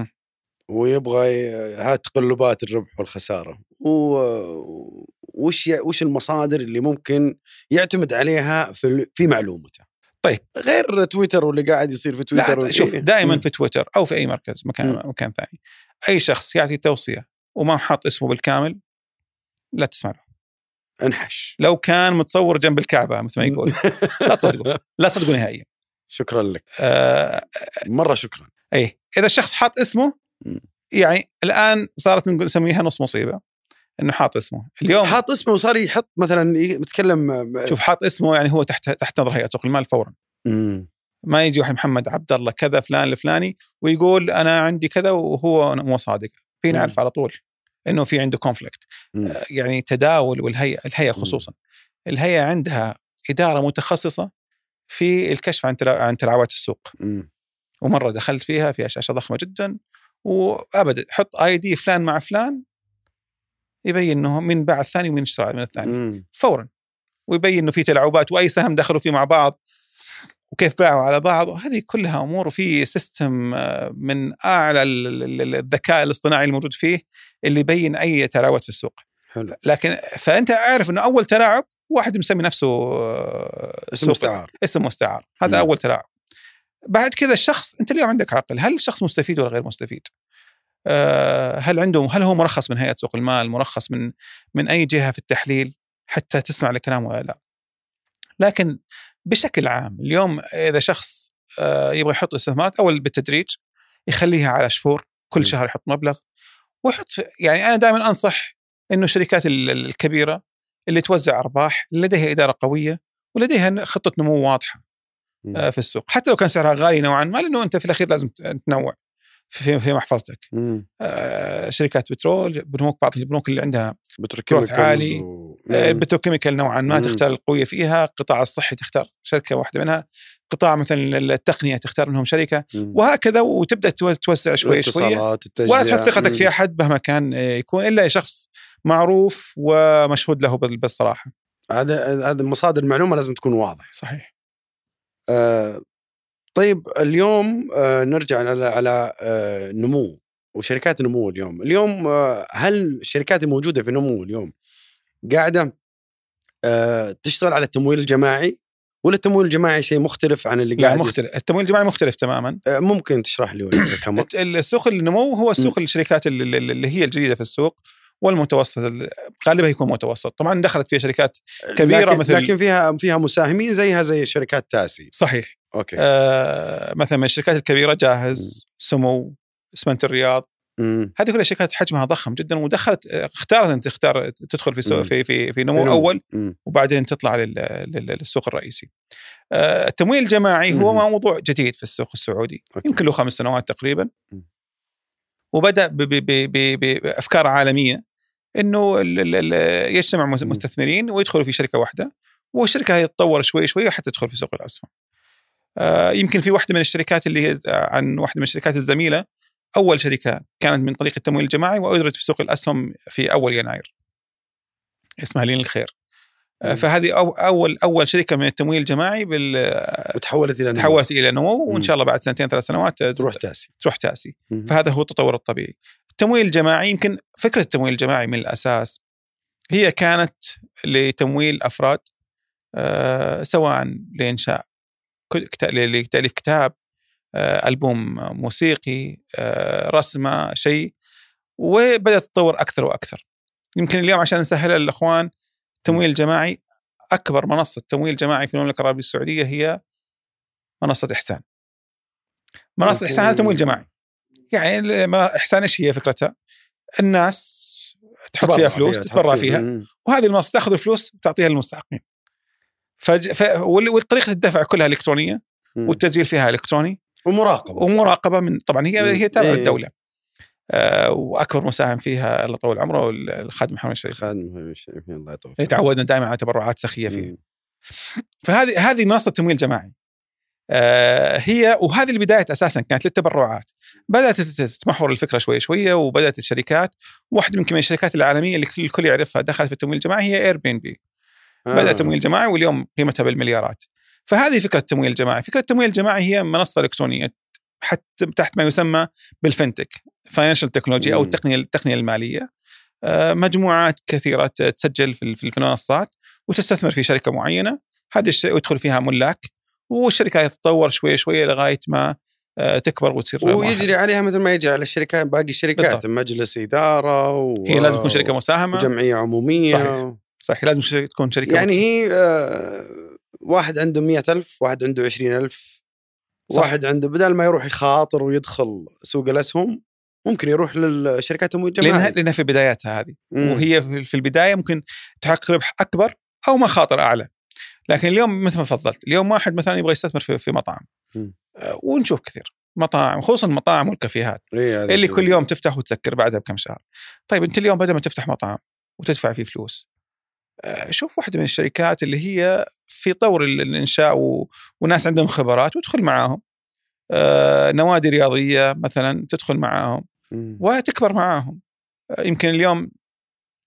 ويبغى هذه تقلبات الربح والخسارة، وش المصادر اللي ممكن يعتمد عليها في معلومته؟ طيب غير تويتر واللي قاعد يصير في تويتر. شوف دائما في تويتر أو في أي مركز مكان ثاني، أي شخص يعطي توصية وما حاط اسمه بالكامل لا تسمع له، انحش. لو كان متصور جنب الكعبة مثل ما يقول لا تصدقوا نهائيا. شكرا لك. مرة شكرا. إذا الشخص حاط اسمه يعني الآن صارت نسميها نص مصيبة إنه حاط اسمه. اليوم حاط اسمه وصار يحط مثلا يتكلم. شوف حاط اسمه يعني هو تحت نظر هيئة سوق المال فورا. ما يجي واحد محمد عبد الله كذا فلان الفلاني ويقول أنا عندي كذا وهو مو صادق، فينا نعرف على طول إنه في عنده كونفليكت. يعني تداول الهيئة خصوصا الهيئة عندها إدارة متخصصة في الكشف عن تلاعبات السوق. ومرة دخلت فيها شاشة ضخمة جدا وأبدا حط ID فلان مع فلان يبين إنه من باع الثاني ومن اشترى من الثاني فورا، ويبين إنه في تلاعبات وأي سهم دخلوا فيه مع بعض وكيف باعوا على بعض، وهذه كلها أمور. وفي سيستم من أعلى الذكاء الاصطناعي الموجود فيه اللي يبين أي تلاعبات في السوق. حلو. لكن فأنت عارف إنه أول تلاعب واحد مسمي نفسه اسم مستعار، هذا أول تلاعب. بعد كذا الشخص، أنت اليوم عندك عقل، هل الشخص مستفيد ولا غير مستفيد؟ هل هو مرخص من هيئة سوق المال، مرخص من أي جهة في التحليل حتى تسمع لكلامه ولا لا؟ لكن بشكل عام اليوم إذا شخص يبغى يحط استثمارات، أول بالتدريج يخليها على شهور، كل شهر يحط مبلغ ويحط. يعني أنا دائما أنصح إنه الشركات الكبيرة اللي توزع أرباح لديها إدارة قوية ولديها خطة نمو واضحة في السوق، حتى لو كان سعرها غالي نوعا ما، لأنه أنت في الأخير لازم تنوع في محفظتك. شركات بترول، بعض البنوك اللي عندها جروث عالي، البتروكيميكال نوعا ما تختار القوية فيها، قطاع الصحي تختار شركة واحدة منها، قطاع مثلا التقنية تختار منهم شركة، وهكذا، وتبدأ توسع شوية ولا تحط ثقتك في أحد مهما كان يكون، إلا شخص معروف ومشهود له بالصراحة. هذا مصادر المعلومة لازم تكون واضح. صحيح. طيب اليوم نرجع على نمو وشركات النمو اليوم هل الشركات الموجودة في النمو اليوم قاعدة تشتغل على التمويل الجماعي، ولا التمويل الجماعي شيء مختلف عن اللي قاعد مختلف؟ التمويل الجماعي مختلف تماما. ممكن تشرح لي كم؟ السوق النمو هو السوق الشركات اللي هي الجديدة في السوق والمتوسط، غالبا يكون متوسط. طبعا دخلت فيها شركات كبيرة لكن فيها مساهمين زي شركات تاسي. صحيح. أوكي. مثلا من الشركات الكبيرة جاهز، سمو، اسمنت الرياض، هذه كلها شركات حجمها ضخم جدا، ودخلت اختارت تدخل في نمو أول وبعدين تطلع للسوق الرئيسي. التمويل الجماعي هو موضوع جديد في السوق السعودي. يمكن له 5 سنوات تقريبا، وبدأ بأفكار عالمية إنه يجتمع مستثمرين ويدخلوا في شركة واحدة، والشركة هي تتطور شوي شوي حتى تدخل في سوق الأسهم. يمكن في واحدة من الشركات اللي هي عن واحدة من الشركات الزميلة، أول شركة كانت من طريق التمويل الجماعي وأدرجت في سوق الأسهم في أول يناير، اسمها لين الخير. فهذه أول شركة من التمويل الجماعي تحولت إلى نمو، وإن شاء الله بعد 2-3 سنوات تروح تاسي. فهذا هو التطور الطبيعي. التمويل الجماعي، يمكن فكرة التمويل الجماعي من الأساس هي كانت لتمويل أفراد، سواء لإنشاء لتأليف كتاب، ألبوم موسيقي، رسمة، شيء، وبدأت تتطور أكثر وأكثر. يمكن اليوم عشان نسهل للإخوان، التمويل الجماعي أكبر منصة تمويل جماعي في المملكة العربية السعودية هي منصة إحسان. منصة إحسان هذا تمويل جماعي. يعني إحسان إيش هي فكرتها؟ الناس تحط فيها فلوس، تتبرع فيها، وهذه المنصة تأخذ الفلوس وتعطيها للمستحقين. والطريقة الدفع كلها إلكترونية، والتسجيل فيها إلكتروني، ومراقبة من، طبعا هي تابعة الدولة. وأكبر مساهم فيها الله طول عمره الخادم محمد الشريف، الله يطول، تعودنا دائما على تبرعات سخية فيه. فهذه منصة تمويل جماعي هي، وهذه البداية أساسا كانت للتبرعات. بدأت تتمحور الفكرة شوي شوية، وبدأت الشركات، واحد من الشركات العالمية اللي الكل يعرفها دخلت في التمويل الجماعي هي ايربنبي. بدأ تمويل جماعي واليوم قيمتها بالمليارات. فهذه فكرة التمويل الجماعي. فكرة التمويل الجماعي هي منصة إلكترونية حتى تحت ما يسمى بالفنتك، فاينانشال تكنولوجي، أو التقنية المالية. مجموعات كثيرة تسجل في المنصات وتستثمر في شركة معينة، هذه الشركة ويدخل فيها ملاك، والشركة تتطور شوية شوية لغاية ما تكبر وتصير ويجري عليها مثل ما يجري على الشركات باقي الشركات، مجلس إدارة، هي لازم تكون شركة مساهمة وجمعية عمومية. صحيح لازم تكون شركة يعني هي واحد عنده 100,000، واحد عنده 20,000، واحد عنده، بدل ما يروح يخاطر ويدخل سوق الأسهم ممكن يروح للشركات التمويل الجماعي، لأنها في بداياتها هذه. وهي في البداية ممكن تحقق ربح أكبر أو مخاطر أعلى. لكن اليوم مثل ما فضلت، اليوم واحد مثلا يبغى يستثمر في مطعم، ونشوف كثير مطاعم، خصوصا المطاعم والكافيهات اللي كل يوم تفتح وتسكر بعدها بكم شهر. طيب أنت اليوم بدل ما تفتح مطعم وتدفع فيه فلوس، شوف واحدة من الشركات اللي هي في طور الإنشاء وناس عندهم خبرات وتدخل معاهم. نوادي رياضية مثلا تدخل معاهم وتكبر معاهم. يمكن اليوم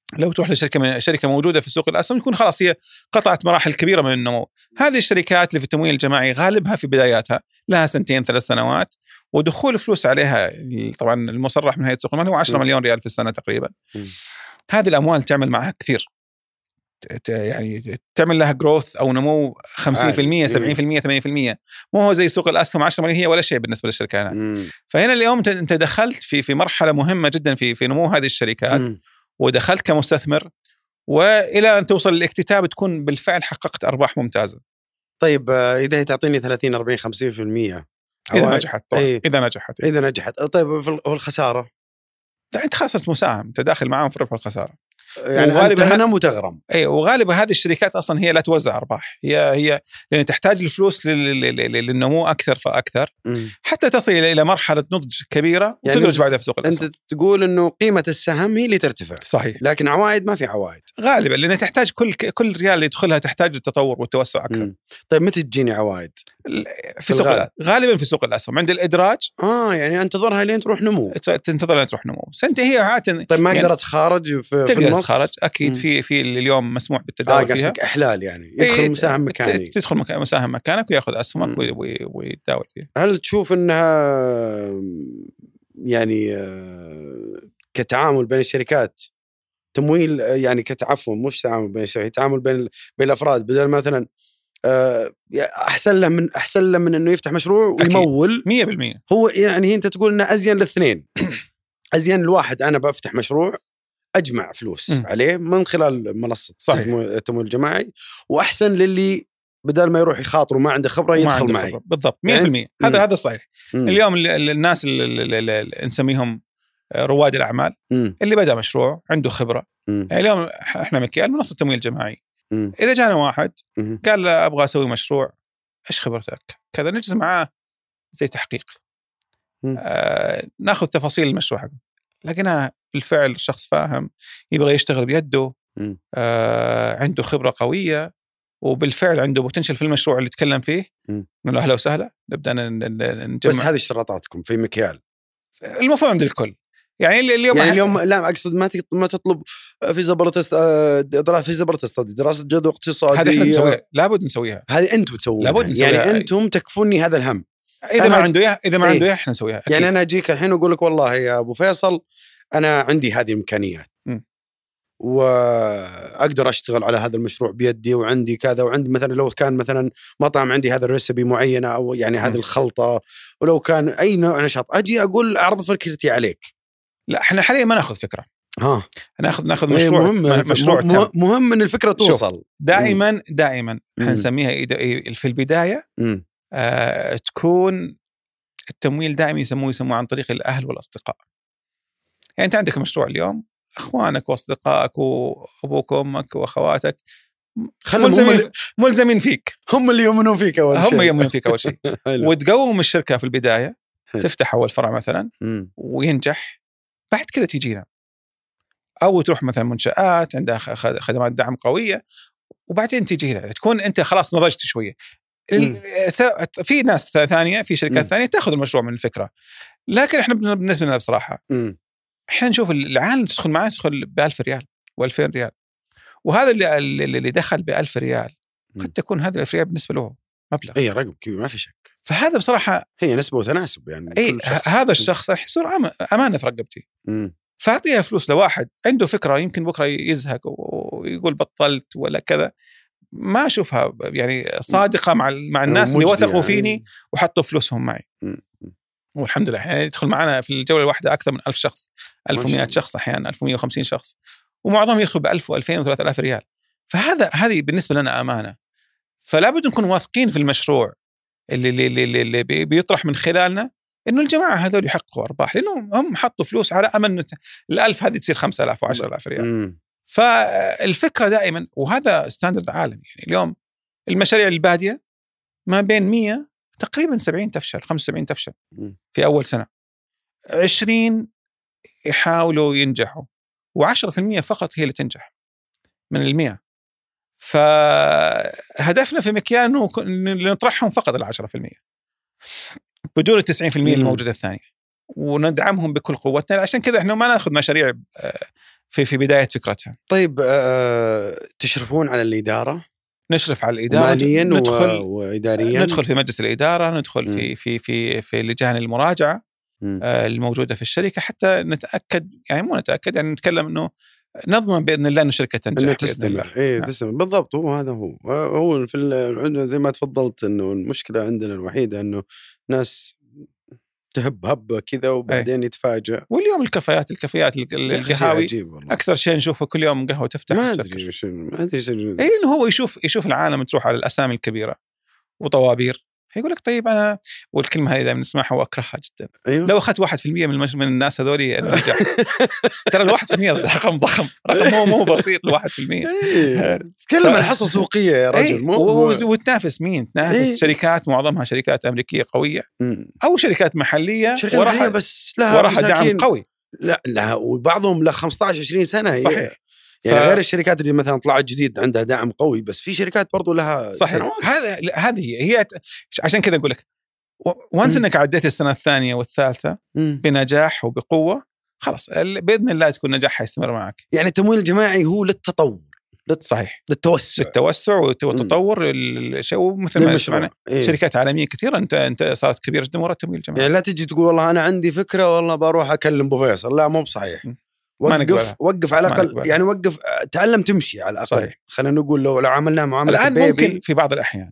لو تروح شركة موجودة في سوق الأسهم يكون خلاص هي قطعت مراحل كبيرة من النمو. هذه الشركات اللي في التمويل الجماعي غالبها في بداياتها لها 2-3 سنوات، ودخول فلوس عليها طبعا المصرح من هيئة سوق المال هو 10 مليون ريال في السنة تقريبا. هذه الأموال تعمل معها كثير، يعني تعمل لها جروث أو نمو 50%، 70%، 80%. مو هو زي سوق الأسهم 10 مليون هي ولا شيء بالنسبة للشركة هنا. فهنا اليوم أنت دخلت في مرحلة مهمة جدا في نمو هذه الشركات، ودخلت كمستثمر، وإلى أن توصل للاكتتاب تكون بالفعل حققت أرباح ممتازة. طيب إذا هي تعطيني 30 40 50% إذا نجحت طبعا. إذا نجحت طيب في الخسارة أنت خسرت مساهم، أنت داخل معهم في الربح والخسارة، يعني غالبا تغنم وتغرم. وغالبا هذه الشركات أصلا هي لا توزع أرباح، هي لأن تحتاج الفلوس للنمو أكثر فأكثر حتى تصل إلى مرحلة نضج كبيرة وتدرج بعدها في سوق الأسهم. أنت تقول إنه قيمة السهم هي اللي ترتفع، صحيح، لكن عوائد ما في عوائد غالبا، لأن تحتاج كل ريال اللي يدخلها تحتاج التطور والتوسع أكثر. طيب متى تجيني عوائد؟ في سوق غالبا في سوق الأسهم عند الإدراج. يعني انتظرها لين تروح نمو. تنتظر لين تروح نمو سنتين هي عادة. طيب ما قدرت تخارج في النص؟ تخارج أكيد. في اليوم مسموح بالتداول فيها. قصدك إحلال يعني يدخل مساهم مكاني. تدخل مساهم مكانك ويأخذ أسهمك ويتداول فيها. هل تشوف أنها يعني كتعامل بين الشركات تمويل، يعني كتعفو مش تعامل بين الشركات، تعامل بين الأفراد، بدل مثلا أحسن له من إنه يفتح مشروع ويمول 100%. هو يعني أنت تقول إنه أزين للاثنين. أزين الواحد أنا بفتح مشروع أجمع فلوس عليه من خلال منصة التمويل الجماعي، وأحسن للي بدل ما يروح يخاطر وما عنده خبرة يدخل معي. بالضبط 100%. هذا صحيح. اليوم الناس اللي نسميهم رواد الأعمال اللي بدأ مشروع عنده خبرة. يعني اليوم إحنا مكيال منصة التمويل الجماعي، إذا جانا واحد قال أبغى أسوي مشروع، إيش خبرتك كذا، نجلس معاه زي تحقيق، ناخذ تفاصيل المشروع حقه، لكنها بالفعل الشخص فاهم يبغى يشتغل بيده، عنده خبرة قوية، وبالفعل عنده بوتنشل في المشروع اللي يتكلم فيه. نقول له أهلا وسهلا، نبدأ نجمع. بس هذه اشتراطاتكم في مكيال المفروض عند الكل. يعني اليوم لا أقصد ما تطلب فيزا برتست، فيزا برتست دراسة جدوى اقتصادية. هذه احنا نسويها، لابد نسويها. هذه أنتم تسوونها يعني أنتم تكفوني هذا الهم. إذا ما عنده إياه إحنا نسويها. يعني أنا أجيك الحين وأقول لك والله يا أبو فيصل أنا عندي هذه الإمكانيات وأقدر أشتغل على هذا المشروع بيدي، وعندي كذا، وعندي مثلا لو كان مثلا مطعم عندي هذا الريسبي معينة، أو يعني هذه الخلطة، ولو كان أي نوع نشاط أجي أقول أعرض فكرتي عليك. لا احنا حاليا ما ناخذ فكرة، ناخذ مشروع مهم ان الفكرة توصل. دائما حنسميها في البداية تكون التمويل دائما يسموه عن طريق الأهل والأصدقاء. يعني أنت عندك مشروع اليوم، أخوانك وأصدقائك وأبوك وأمك وأخواتك ملزمين فيك، هم اللي يؤمنون فيك أول شيء. وتقوم الشركة في البداية، تفتح أول فرع مثلا وينجح، بعد كذا تيجينا، أو تروح مثلا منشآت عندها خدمات دعم قوية، وبعدين تيجي هنا تكون أنت خلاص نضجت شوية. في ناس ثانية، في شركات ثانية تأخذ المشروع من الفكرة، لكن إحنا بالنسبة لنا بصراحة إحنا نشوف العالم تدخل معاه تدخل ب1000 ريال و2000 ريال، وهذا اللي دخل ب1000 ريال قد تكون هذا 1000 ريال بالنسبة له مبلغ. أي رقم كبير ما في شك. فهذا بصراحة هي نسبة وتناسب يعني. هذا الشخص يحسون أمانة في رقبتي، فأعطيها فلوس لواحد عنده فكرة يمكن بكرة يزهق ويقول بطلت ولا كذا، ما أشوفها يعني صادقة مع الناس اللي وثقوا فيني وحطوا فلوسهم معي. والحمد لله يعني يدخل معنا في الجولة الواحدة أكثر من 1000 شخص، 1100 شخص، أحيانا 1150 شخص، ومعظمهم يدخل ب1000 و2000 و3000 ريال. هذه بالنسبة لنا أمانة. فلا بد نكون واثقين في المشروع اللي بيطرح من خلالنا، إنه الجماعة هذول يحققوا أرباح، لأنهم هم حطوا فلوس على أمل 1000 هذه تصير 5000 و10000 ريال. فالفكرة دائما، وهذا ستاندرد عالمي، يعني اليوم المشاريع البادية ما بين 100 تقريبا 70 تفشل، 75 تفشل في أول سنة، 20 يحاولوا ينجحوا، و10% فقط هي اللي تنجح من 100. فهدفنا في مكيال إنه نطرحهم فقط 10% بدون 90% الموجودة الثانية، وندعمهم بكل قوتنا. عشان كذا إحنا ما نأخذ مشاريع في بدايه فكرتها. طيب تشرفون على الاداره؟ نشرف على الاداره ماليا واداريا، ندخل في مجلس الاداره، ندخل في لجان المراجعه الموجوده في الشركه، حتى نتاكد، يعني مو نتاكد، يعني نتكلم انه نضمن باذن الله ان الشركه تنجح باذن الله. تستمر بالضبط. هو هذا هو في زي ما تفضلت انه المشكله عندنا الوحيده انه ناس تهب هبه كذا وبعدين يتفاجأ. واليوم الكافيات القهاوي اكثر شيء نشوفه كل يوم قهوه تفتح. ما ادري انه هو يشوف العالم تروح على الاسامي الكبيره وطوابير، يقول لك طيب انا، والكلمه هذه دائما نسمعها واكرهها جدا. أيوه. لو اخذت 1% من الناس هذول نجح. ترى ال1% رقم ضخم، رقم مو بسيط. ال1% تكلم عن حصه سوقيه يا رجل. وتنافس مين؟ تنافس شركات معظمها شركات امريكيه قويه او شركات محليه وراها بس لها وراها دعم قوي. لا وبعضهم له 15-20 سنه. صحيح. يعني غير الشركات اللي مثلا طلعت جديد عندها دعم قوي، بس في شركات برضو لها صحيح. هذه هي عشان كذا أقول لك وانس انك عديت السنه الثانيه والثالثه بنجاح وبقوه، خلاص باذن الله تكون نجاح يستمر معك. يعني التمويل الجماعي هو للتطور. صحيح. للتوسع والتطور الشيء. ومثل ما سمعنا شركات عالميه كثيره انت صارت كبيره جدا ورا التمويل الجماعي. يعني لا تجي تقول والله انا عندي فكره والله بروح اكلم ابو فيصل، لا مو بصحيح. وقف على الأقل، يعني وقف تعلم تمشي على الأقل. خلينا نقول لو عملنا معاملة الآن ممكن في بعض الأحيان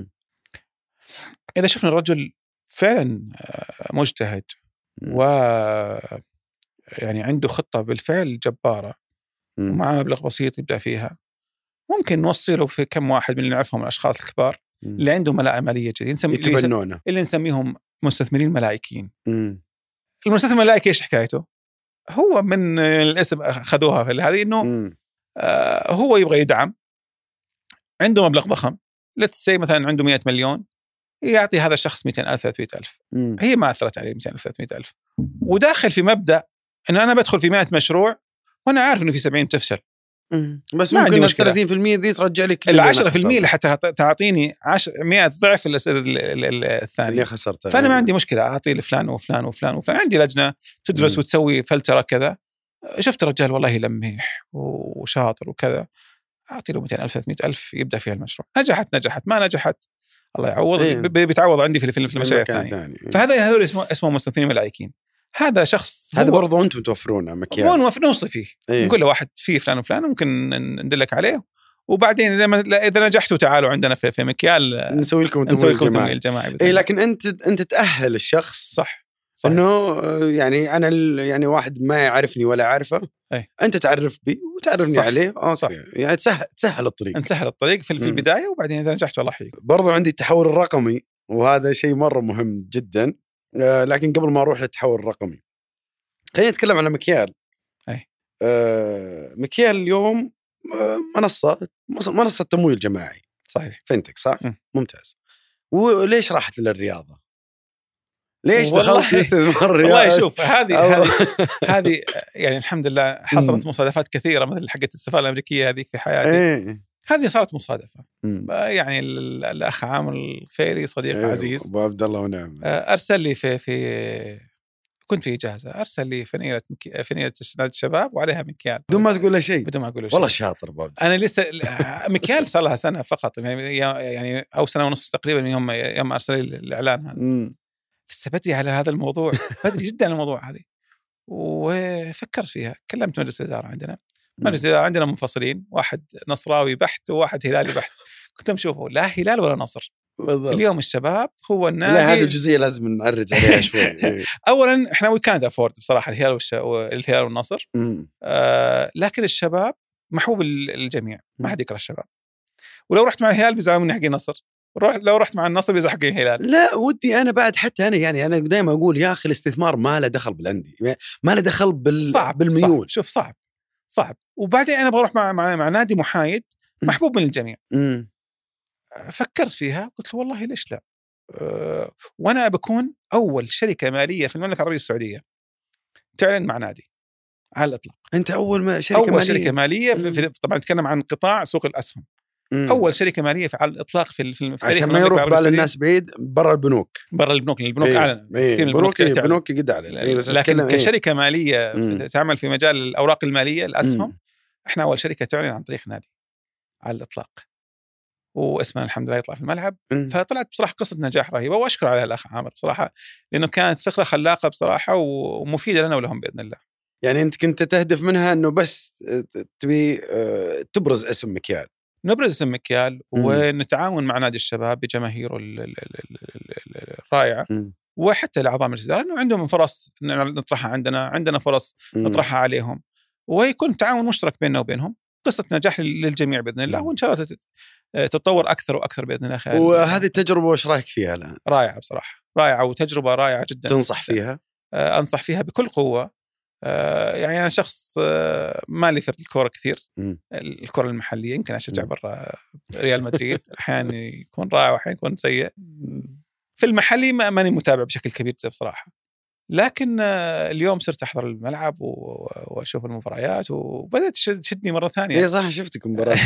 إذا شفنا الرجل فعلا مجتهد و يعني عنده خطة بالفعل جبارة ومع مبلغ بسيط يبدأ فيها، ممكن نوصله في كم واحد من اللي نعرفهم الأشخاص الكبار اللي عندهم ملاءة مالية جديدة، اللي نسميهم مستثمرين ملائكيين. المستثمر الملائكي إيش حكايته؟ هو من الاسم أخذوها في هذه إنه هو يبغى يدعم، عنده مبلغ ضخم، لتسي مثلا عنده 100 مليون، يعطي هذا الشخص 200,000 300,000. هي ما أثرت عليه 200,000 300,000، وداخل في مبدأ إن أنا بدخل في 100 مشروع وأنا عارف إنه في 70 تفشل، بس ممكن 30% دي ترجع لك 10% حتى تعطيني 100 ضعف الثاني اللي خسرته. فأنا ما عندي مشكلة أعطي لفلان وفلان وفلان وفلان، عندي لجنة تدرس وتسوي فلترة كذا. شفت الرجال والله لميح وشاطر وكذا، أعطي له 200,000 300,000 يبدأ فيها المشروع. نجحت ما نجحت الله يعوض. بيتعوض عندي في المشاريع الثانية. فهذا هذول اسمه مستثمرين ملائكيين. هذا شخص هذا برضو أنتم توفرونه مكيال، نوصي فيه. نقول له واحد فيه فلان وفلان ممكن ندلك عليه، وبعدين إذا نجحتوا تعالوا عندنا في مكيال نسوي لكم تمويل جماعي. لكن أنت تأهل الشخص صح. إنه يعني أنا يعني واحد ما يعرفني ولا أعرفه، أنت تعرف بي وتعرفني عليه. أوكي. يعني تسهل الطريق. نسهل الطريق في البداية، وبعدين إذا نجحت الله يحييك. برضو عندي التحول الرقمي، وهذا شيء مرة مهم جدا. لكن قبل ما أروح للتحول الرقمي خلينا نتكلم عن مكيال. مكيال اليوم منصة تمويل جماعي. صحيح. فينتك صح؟ ممتاز. وليش راحت للرياضة؟ ليش دخلت استثمار الرياضة؟ والله شوف هذه يعني الحمد لله حصلت مصادفات كثيرة، مثل حقت السفارة الأمريكية هذيك في حياتي. هذه صارت مصادفة. يعني الأخ عامر الفيري صديق عزيز أبو عبد الله ونعم أرسل لي في كنت في إجازة، أرسل لي فنيلة نادي الشباب وعليها مكيال بدون ما تقول له شيء. والله شاطر بابا. أنا لسه مكيال صار لها سنة فقط، يعني أو سنة ونص تقريبا يوم أرسل لي الإعلان هذا. لسه بدري على هذا الموضوع، بدري جدا الموضوع هذه. وفكرت فيها، كلمت مجلس الإدارة عندنا. مجلس الإدارة عندنا منفصلين، واحد نصراوي بحت وواحد هلالي بحت. كنت أشوفه لا هلال ولا نصر. بالضبط. اليوم الشباب هو النادي. لا هذه الجزئية لازم نعرج عليها شوي. أولا إحنا وي كانت أفورد بصراحة الهلال والنصر. لكن الشباب محبوب الجميع، ما حد يكره الشباب. ولو رحت مع الهلال بيزعلوا مني حقين النصر، لو رحت مع النصر بيزعلوا حقين الهلال. لا ودي أنا بعد حتى أنا يعني أنا دائما أقول يا أخي الاستثمار ما له دخل بالأندية، ما له دخل بالميول. شوف صعب. وبعدين أنا بروح مع نادي محايد محبوب من الجميع. فكرت فيها قلت والله ليش لا. وأنا بكون أول شركة مالية في المملكة العربية السعودية تعلن مع نادي على الإطلاق. أنت أول شركة مالية في طبعا نتكلم عن قطاع سوق الأسهم. اول شركه ماليه على الاطلاق في تاريخ عشان ما يروح بال الناس بعيد برا البنوك. البنوك اعلى كثير من البنوك قد اعلى. لكن كشركه ماليه تعمل في مجال الاوراق الماليه الاسهم، احنا اول شركه تعلن عن طريق نادي على الاطلاق، واسمنا الحمد لله يطلع في الملعب. فطلعت بصراحه قصه نجاح رهيبه، واشكر عليها الاخ عامر بصراحه، لانه كانت فكره خلاقه بصراحه ومفيده لنا ولهم باذن الله. يعني انت كنت تهدف منها انه بس تبي تبرز اسم مكيال، نبرز اسم مكيال ونتعاون مع نادي الشباب بجماهيره الرائعه، وحتى الاعضاء مجلس الاداره انه عندهم فرص نطرحها عندنا فرص نطرحها عليهم، ويكون تعاون مشترك بيننا وبينهم، قصه نجاح للجميع باذن الله، وان شاء الله تتطور اكثر واكثر باذن الله خلال. وهذه التجربه وش رايك فيها الان؟ رائعه بصراحه، رائعه وتجربه رائعه جدا. تنصح فيها؟ انصح فيها بكل قوه. يعني انا شخص ما لي في الكوره كثير، الكره المحليه يمكن اشجع برا ريال مدريد، احيانا يكون رائع واحيانا يكون سيء. في المحلي ماني متابع بشكل كبير بصراحه، لكن اليوم صرت احضر الملعب واشوف المباريات، وبدات تشدني مره ثانيه. اي صح، شفتك مباراه.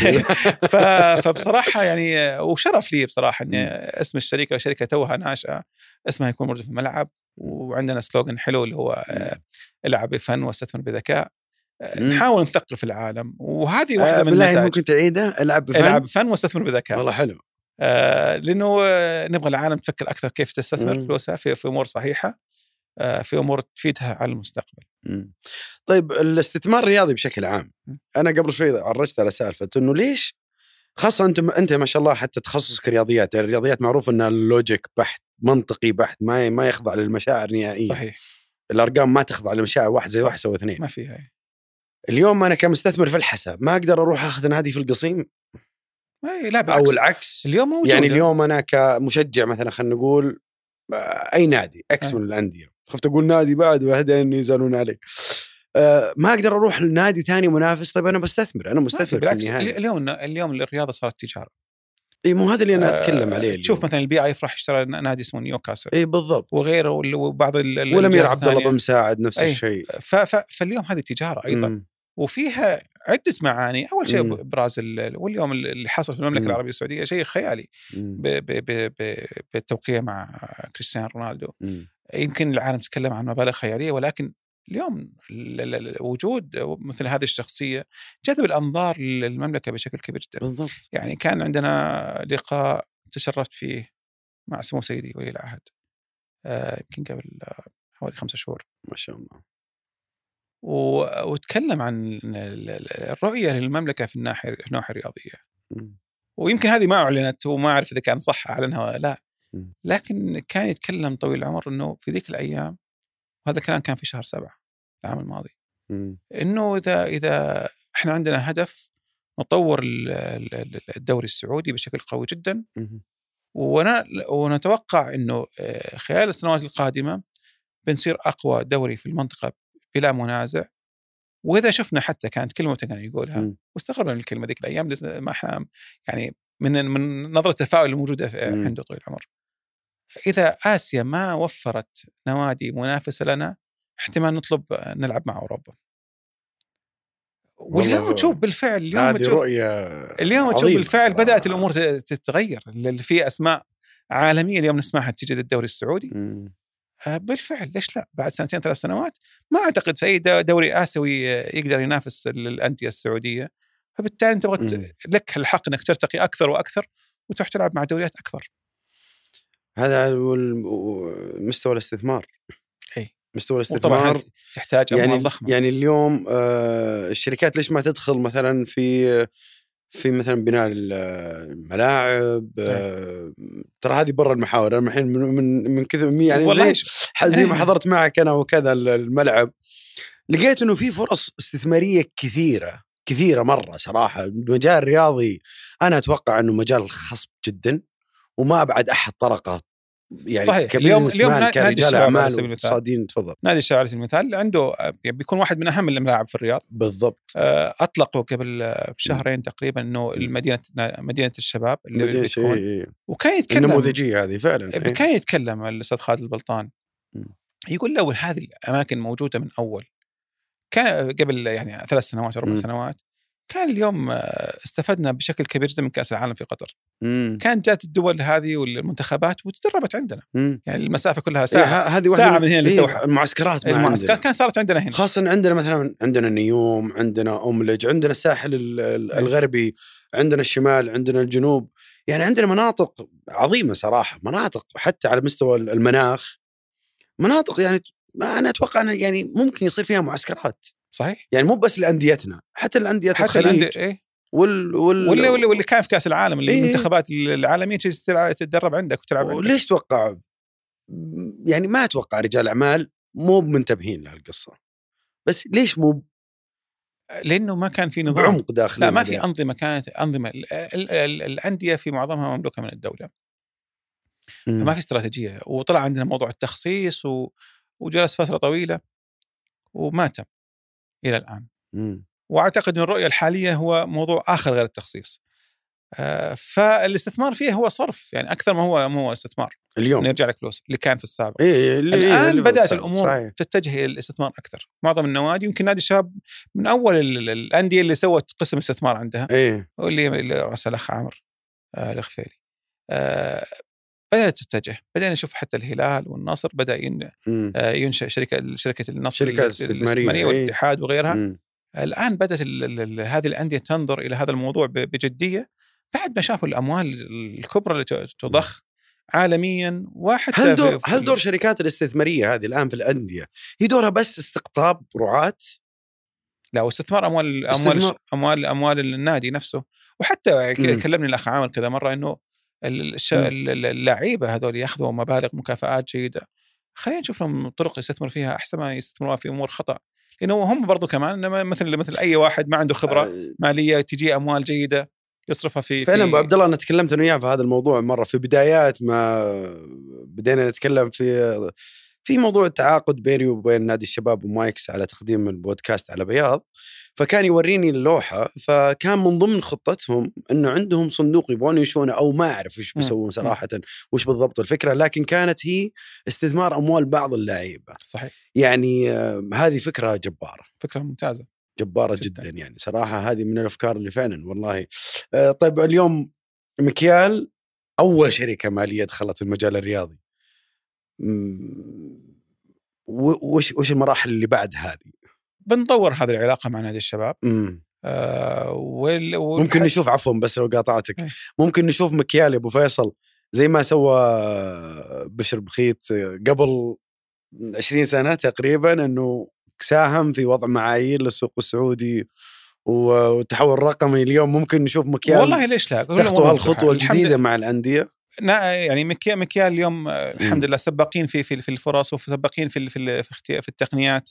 فبصراحه يعني وشرف لي بصراحه ان اسم الشركه شركه توها ناشئه اسمها يكون موجود في الملعب، وعندنا سلوغن حلو اللي هو العب بفن واستثمر بذكاء. نحاول نثقف العالم، وهذه واحده من النتائج. ممكن تعيده؟ العب بفن واستثمر بذكاء. والله حلو. لانه نبغى العالم تفكر اكثر كيف تستثمر فلوسها في امور صحيحه، في امور تفيدها على المستقبل. طيب الاستثمار الرياضي بشكل عام، انا قبل شوي عرجت على سالفه انه ليش خاصه انت ما شاء الله حتى تخصصك رياضيات، الرياضيات معروف انها اللوجيك بحت، منطقي بحت، ما يخضع للمشاعر نهائيا. صحيح. الارقام ما تخضع للمشاعر، 1 زائد 1 يساوي 2 ما فيها. اليوم انا كمستثمر في الحساب ما اقدر اروح اخذ نادي في القصيم، لا بالعكس. او العكس اليوم موجود. يعني اليوم انا كمشجع مثلا خلينا نقول اي نادي اكس من الانديه، خفت اقول نادي بعد وهدين يزالون علي، ما اقدر اروح لنادي ثاني منافس. طيب انا بستثمر، انا مستثمر في النهايه. اليوم الرياضه صارت تجاره. اي مو هذا اللي انا اتكلم عليه. تشوف مثلا البي اي يفرح اشترى نادي اسمه نيوكاسل. اي بالضبط. وغيره وبعض والامير عبد الله بن مساعد نفس الشيء. فاليوم هذه تجاره ايضا. وفيها عده معاني. اول شيء برازيل، واليوم اللي حصل في المملكه العربيه السعوديه شيء خيالي بالتوقيع مع كريستيانو رونالدو. يمكن العالم تتكلم عن مبالغ خياليه، ولكن اليوم وجود مثل هذه الشخصيه جذب الانظار للمملكه بشكل كبير جدا. بالضبط. يعني كان عندنا لقاء تشرفت فيه مع سمو سيدي ولي العهد يمكن قبل حوالي 5 شهور ما شاء الله، وتكلم عن الرؤيه للمملكه في الناحيه الرياضيه. ويمكن هذه ما اعلنت وما اعرف اذا كان صح اعلنها ولا لا، لكن كان يتكلم طويل العمر انه في ذيك الايام، وهذا الكلام كان في شهر 7 العام الماضي، انه اذا احنا عندنا هدف نطور الدوري السعودي بشكل قوي جدا، ونتوقع انه خلال السنوات القادمه بنصير اقوى دوري في المنطقه بلا منازع. واذا شفنا حتى كانت كلمه كان يقولها واستغربنا من الكلمه ذيك الايام، ما احنا يعني من نظره التفاؤل الموجوده عنده طويل العمر، اذا اسيا ما وفرت نوادي منافسه لنا احتمال نطلب نلعب مع اوروبا. واليوم تشوف بالفعل، اليوم تشوف بالفعل بدات الامور تتغير. اللي فيه اسماء عالميه اليوم نسمعها تجي للدوري السعودي. بالفعل ليش لا؟ بعد 2 3 سنوات ما اعتقد في اي دوري اسيوي يقدر ينافس الانديه السعوديه. فبالتالي انت لك الحق انك ترتقي اكثر واكثر وتروح تلعب مع دوريات اكبر. هذا مستوى الاستثمار. مستوى الاستثمار تحتاج اموال ضخمه. يعني اليوم الشركات ليش ما تدخل مثلا في مثلا بناء الملاعب؟ ترى هذه برا المحاور. انا الحين من كذا يعني زي ما حضرت معك انا وكذا الملعب، لقيت انه في فرص استثماريه كثيره مره صراحه. المجال الرياضي انا اتوقع انه مجال خصب جدا، وما ابعد احد طرقه. يعني صحيح. اليوم نادي رجال اعمال واقتصاديين. تفضل. نادي الشباب على سبيل المثال عنده بيكون واحد من اهم الملاعب في الرياض. بالضبط. اطلقوا قبل بشهرين تقريبا انه مدينه الشباب اللي بتكون، وكان يتكلم النموذجيه هذه فعلا. كان يتكلم الاستاذ خالد البلطان يقول لو هذه الاماكن موجوده من اول، كان قبل يعني 3 سنوات 4 سنوات كان اليوم استفدنا بشكل كبير جدا من كأس العالم في قطر. مم. كانت جات الدول هذه والمنتخبات وتدربت عندنا. مم. يعني المسافة كلها ساعة. هذه ساعة من هنا للدوحة. المعسكرات كان صارت عندنا هنا، خاصة عندنا مثلا عندنا النيوم، عندنا أملج، عندنا الساحل الغربي، عندنا الشمال، عندنا الجنوب. يعني عندنا مناطق عظيمة صراحة، مناطق حتى على مستوى المناخ، مناطق يعني أنا أتوقع أن يعني ممكن يصير فيها معسكرات. صحيح. يعني مو بس للأندية، حتى الأندية الخليج. إيه؟ واللي كان في كأس العالم المنتخبات العالمية تتدرب عندك وتلعب عندك. ليش توقع؟ يعني ما أتوقع رجال أعمال مو منتبهين لهالقصة، بس ليش مو؟ لأنه ما كان في نظام بعمق داخلي. لا، ما في أنظمة. كانت أنظمة الأندية في معظمها مملوكة من الدولة. ما في استراتيجية. وطلع عندنا موضوع التخصيص وجلس فترة طويلة وما تم إلى الآن. وأعتقد أن الرؤية الحالية هو موضوع آخر غير التخصيص. فالاستثمار فيه هو صرف، يعني أكثر ما هو استثمار. اليوم يرجع لك فلوس اللي كان في السابق. الآن بدأت الأمور صحيح. تتجه إلى الاستثمار أكثر. معظم النوادي، يمكن نادي الشباب من أول الأندية اللي سوت قسم استثمار عندها، واللي رأس الأخ عامر الغفيلي، بدأت تتجه. بدأنا نشوف حتى الهلال والنصر بدأ ينشأ شركة النصر الاستثمارية والاتحاد وغيرها. الآن بدأت هذه الأندية تنظر إلى هذا الموضوع بجدية بعد ما شافوا الأموال الكبرى اللي تضخ عالميا. وحتى هل دور شركات الاستثمارية هذه الآن في الأندية هي دورها بس استقطاب رعاة؟ لا، واستثمار أموال النادي نفسه. وحتى كلمني الأخ عامر كذا مرة إنه اللاعيبة هذول يأخذوا مبالغ مكافآت جيدة. خلينا نشوف لهم طرق يستثمر فيها أحسن ما يستثمروا في أمور خطأ، لأنه هم برضو كمان مثل أي واحد ما عنده خبرة مالية تجي أموال جيدة يصرفها في فعلا. أبو عبد الله أنا تكلمت أنا وياه في هذا الموضوع مرة في بدايات ما بدينا نتكلم في موضوع التعاقد بيني وبين نادي الشباب ومايكس على تقديم البودكاست على بياض. فكان يوريني اللوحة، فكان من ضمن خطتهم أنه عندهم صندوق يبغون ينشونه، أو ما أعرف إيش بيسوون صراحة وش بالضبط الفكرة، لكن كانت هي استثمار أموال بعض اللاعيبة. صحيح. يعني هذه فكرة جبارة، فكرة ممتازة جبارة جدا. يعني صراحة هذه من الأفكار اللي فعلا والله. طيب اليوم مكيال أول شركة مالية دخلت المجال الرياضي، وش المراحل اللي بعد هذه؟ بنطور هذه العلاقة مع نادي الشباب. ممكن نشوف، عفوا بس لو قاطعتك، ممكن نشوف مكيال يا أبو فيصل زي ما سوى بشر بخيت قبل 20 سنة تقريبا، أنه ساهم في وضع معايير للسوق السعودي والتحول الرقمي. اليوم ممكن نشوف مكيال والله ليش لا تخطو هالخطوة الجديدة مع الأندية. يعني مكيال اليوم الحمد لله سباقين في الفرص، وسباقين في التقنيات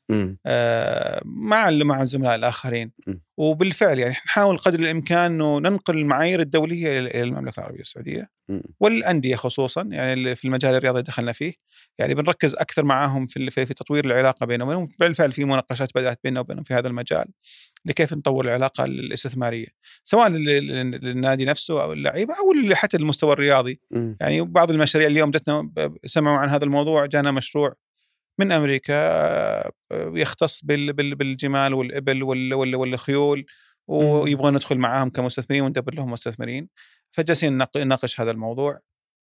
مع الزملاء الآخرين. وبالفعل يعني نحاول قدر الإمكان إنه ننقل المعايير الدولية إلى المملكة العربية السعودية والأندية خصوصا. يعني في المجال الرياضي دخلنا فيه، يعني بنركز أكثر معهم في تطوير العلاقة بينهم وبينهم. بالفعل في مناقشات بدأت بيننا وبينهم في هذا المجال لكيف نطور العلاقة الاستثمارية، سواء للنادي نفسه أو اللعيبة أو حتى المستوى الرياضي. يعني بعض المشاريع اليوم جتنا سمعوا عن هذا الموضوع، جانا مشروع من أمريكا يختص بالجمال والإبل والخيول، ويبغون ندخل معاهم كمستثمرين وندبر لهم مستثمرين. فجالسين نناقش هذا الموضوع.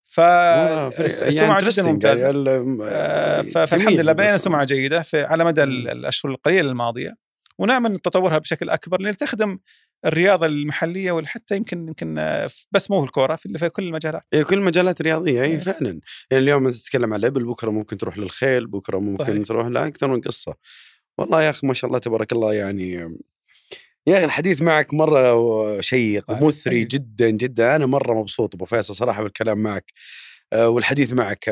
فالسمعة جدا ممتازة. فالحمد لله بقينا سمعة جيدة على مدى الأشهر القليلة الماضية، ونعمل تطورها بشكل أكبر لتخدم الرياضة المحلية، وحتى يمكن بس مو الكورة، في كل المجالات. كل المجالات الرياضية فعلا. يعني اليوم تتكلم عن الإبل، بكرة ممكن تروح للخيل، بكرة ممكن تروح لأكثر من قصة. والله يا أخي ما شاء الله تبارك الله. يعني يا أخي الحديث معك مرة شيق ومثري جدا جدا. أنا مرة مبسوط أبو فيصل صراحة بالكلام معك والحديث معك.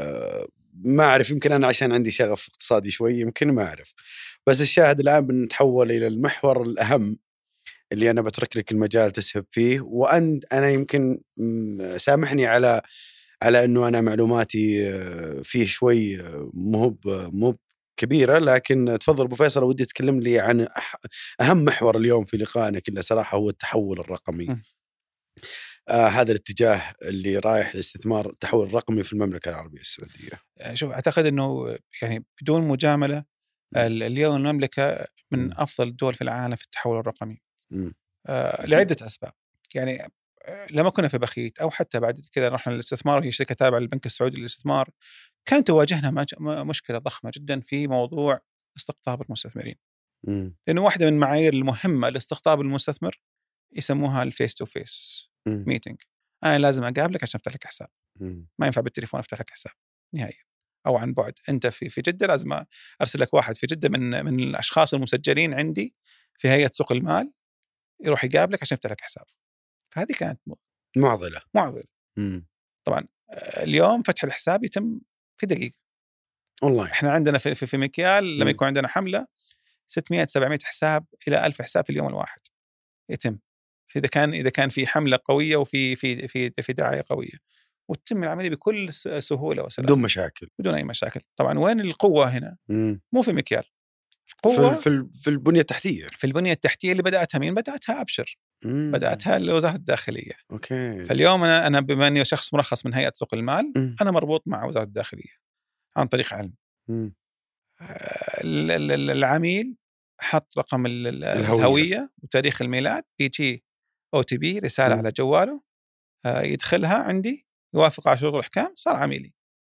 ما أعرف، يمكن أنا عشان عندي شغف اقتصادي شوي، يمكن ما أعرف. بس الشاهد الآن بنتحول إلى المحور الأهم اللي أنا بترك لك المجال تسهب فيه. أنا يمكن سامحني على أنه أنا معلوماتي فيه شوي مو كبيرة، لكن تفضل أبو فيصل، ودي تكلم لي عن أهم محور اليوم في لقائنا كله صراحة، هو التحول الرقمي. هذا الاتجاه اللي رايح للاستثمار، التحول الرقمي في المملكة العربية السعودية. شوف، أعتقد أنه يعني بدون مجاملة اليوم المملكة من أفضل الدول في العالم في التحول الرقمي. لعدة أسباب. يعني لما كنا في بخيت أو حتى بعد كذا رحنا للاستثمار، وهي شركة تابعة للبنك السعودي للاستثمار، كانت تواجهنا مشكلة ضخمة جدا في موضوع استقطاب المستثمرين. لأنه واحدة من المعايير المهمة لاستقطاب المستثمر يسموها الفيس تو فيس ميتينج. أنا لازم أقابلك عشان أفتح لك حساب، ما ينفع بالتليفون أفتح لك حساب نهائيا، أو عن بعد. أنت في جدة لازم أرسل لك واحد في جدة من الأشخاص المسجلين عندي في هيئة سوق المال يروح يقابلك عشان يفتح لك حساب. فهذه كانت معضلة. طبعا اليوم فتح الحساب يتم في دقيقة والله. احنا عندنا في مكيال لما يكون عندنا حملة 600-700 حساب إلى 1000 حساب في اليوم الواحد يتم. إذا كان في حملة قوية وفي في في في دعاية قوية، وتتم العملية بكل سهولة وسلاسة بدون مشاكل، بدون أي مشاكل. طبعا وين القوة هنا؟ مو في مكيال، القوة في البنية التحتية. في البنية التحتية اللي بدأتها مين؟ بدأتها أبشر. بدأتها وزارة الداخلية. أوكي. فاليوم أنا بما أني شخص مرخص من هيئة سوق المال، أنا مربوط مع وزارة الداخلية عن طريق علم. العميل حط رقم الهوية وتاريخ الميلاد، بيجي OTP رسالة على جواله، يدخلها عندي، يوافق على شروط الإحكام، صار عميلي.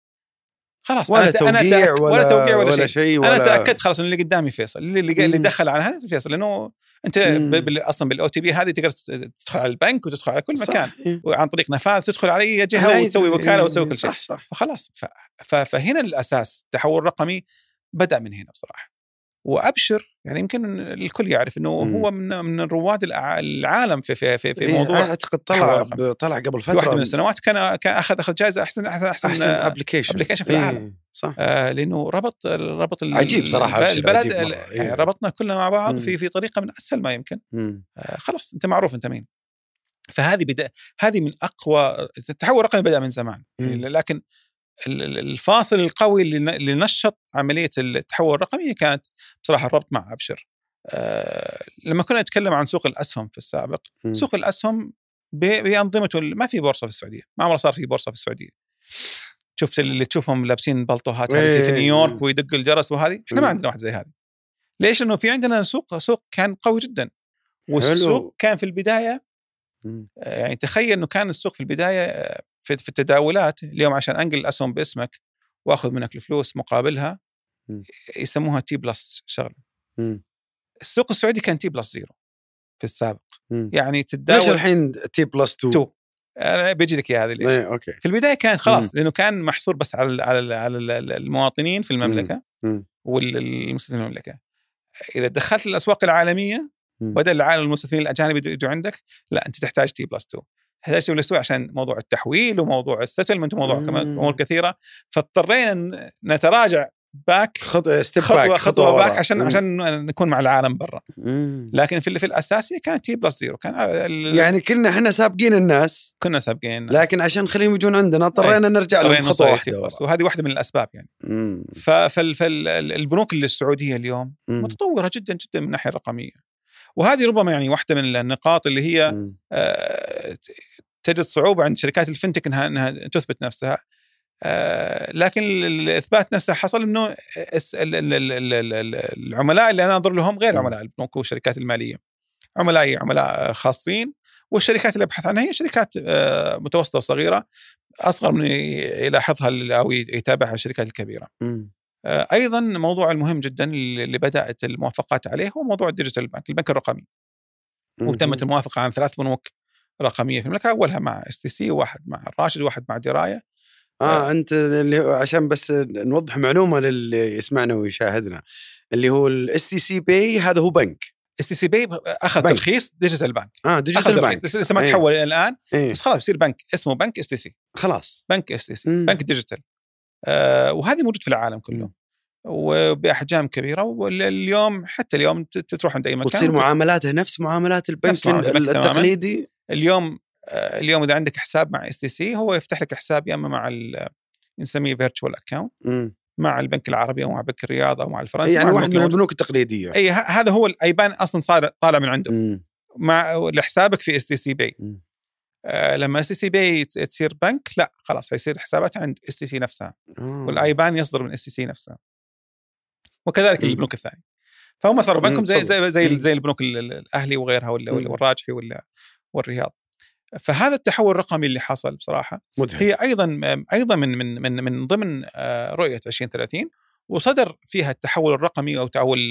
خلاص ولا توقيع ولا شيء. أنا تأكدت خلاص إن اللي قدامي فيصل، اللي دخل على هذا فيصل، لأنه أنت أصلا بالOTP هذه تقدر تدخل على البنك وتدخل على كل مكان، وعن طريق نفاذ تدخل على أي جهة وتسوي وكالة وتسوي كل شيء. صح. فخلاص فهنا الأساس التحول الرقمي بدأ من هنا بصراحة. وأبشر يعني يمكن الكل يعرف إنه هو من رواد العالم في موضوع. أعتقد طلع قبل فترة، واحدة من السنوات كان أخذ جائزة أحسن أبليكيشن في العالم. صح. لأنه ربط عجيب صراحة البلد. يعني ربطنا كلنا مع بعض في طريقة من أسهل ما يمكن. خلاص أنت معروف أنت مين. فهذه هذه من أقوى التحول الرقمي، بدأ من زمان. لكن الفاصل القوي اللي نشط عملية التحول الرقمي كانت بصراحة الربط مع أبشر. لما كنا نتكلم عن سوق الأسهم في السابق، سوق الأسهم بأنظمته ما في بورصة في السعودية، ما عمره صار في بورصة في السعودية. شفت اللي تشوفهم لابسين بلطوهات في نيويورك ويدق الجرس وهذه، احنا ما عندنا واحد زي هذه. ليش؟ إنه في عندنا سوق كان قوي جدا، والسوق كان في البداية يعني تخيل إنه كان السوق في البداية في التداولات. اليوم عشان أنقل الأسهم باسمك وأخذ منك الفلوس مقابلها يسموها T+ شغل. السوق السعودي كان T+0 في السابق. يعني تتداول. ليش الحين T+2؟ أنا بيجي لك هذه ليش. أوكي. في البداية كان خلاص لأنه كان محصور بس على المواطنين في المملكة والمستثمرين في المملكة. إذا دخلت الأسواق العالمية بدل العالم المستثمرين الأجانب يجوا عندك، لا أنت تحتاج T+2. تحتاج T+2 عشان موضوع التحويل وموضوع السيتلمنت وموضوع كمان أمور كثيرة. فاضطرينا نتراجع باك خطوة باك عشان نكون مع العالم برا. لكن في الأساسي كان T+0. كان يعني كنا احنا سابقين الناس، لكن عشان نخليهم يجون عندنا اضطرينا نرجع لهم خطوة واحدة. وهذه واحدة من الأسباب يعني. فالبنوك السعودية اليوم متطورة جدا جدا من الناحية الرقمية، وهذه ربما يعني واحدة من النقاط اللي هي تجد صعوبة عند شركات الفنتك إنها تثبت نفسها. لكن الإثبات نفسه حصل إنه العملاء اللي أنا أنظر لهم غير عملاء البنوك والشركات المالية، عملاء خاصين، والشركات اللي أبحث عنها هي شركات متوسطة وصغيرة، أصغر من يلاحظها أو يتابعها الشركات الكبيرة. أيضا موضوع المهم جدا اللي بدأت الموافقات عليه هو موضوع الديجيتال بانك، البنك الرقمي. وتمت الموافقة عن 3 بنوك رقمية في المملكة، أولها مع STC، واحد مع الراشد، واحد مع دراية. أنت اللي عشان بس نوضح معلومة للي يسمعنا ويشاهدنا، اللي هو STC Pay هذا هو بنك. STC Pay أخذ ترخيص ديجيتال بانك. ديجيتال بانك لسه ما تحول الآن، بس خلاص يصير بنك اسمه بنك STC. خلاص بنك STC بنك ديجيتال. وهذه موجود في العالم كله وبأحجام كبيرة. واليوم حتى اليوم تروح عند أي مكان وتصير معاملاته نفس معاملات البنك التقليدي. اليوم إذا عندك حساب مع STC هو يفتح لك حساب يا إما مع نسميه فيرتشوال أكاونت مع البنك العربي أو مع بنك الرياض أو مع الفرنسي، يعني واحد من البنوك التقليدية. هذا هو الأيبان أصلا صار طالع من عنده مع لحسابك في STC Pay. لما STC Pay تصير بنك، لا خلاص هيصير حساباتها عند STC نفسها، والأيبان يصدر من STC نفسها، وكذلك البنوك الثاني. فهم صاروا بنكهم زي تفضل. زي البنوك الاهلي وغيرها والراجحي والرياض. فهذا التحول الرقمي اللي حصل بصراحه مدهش. هي ايضا من ضمن رؤيه 2030، وصدر فيها التحول الرقمي او تحول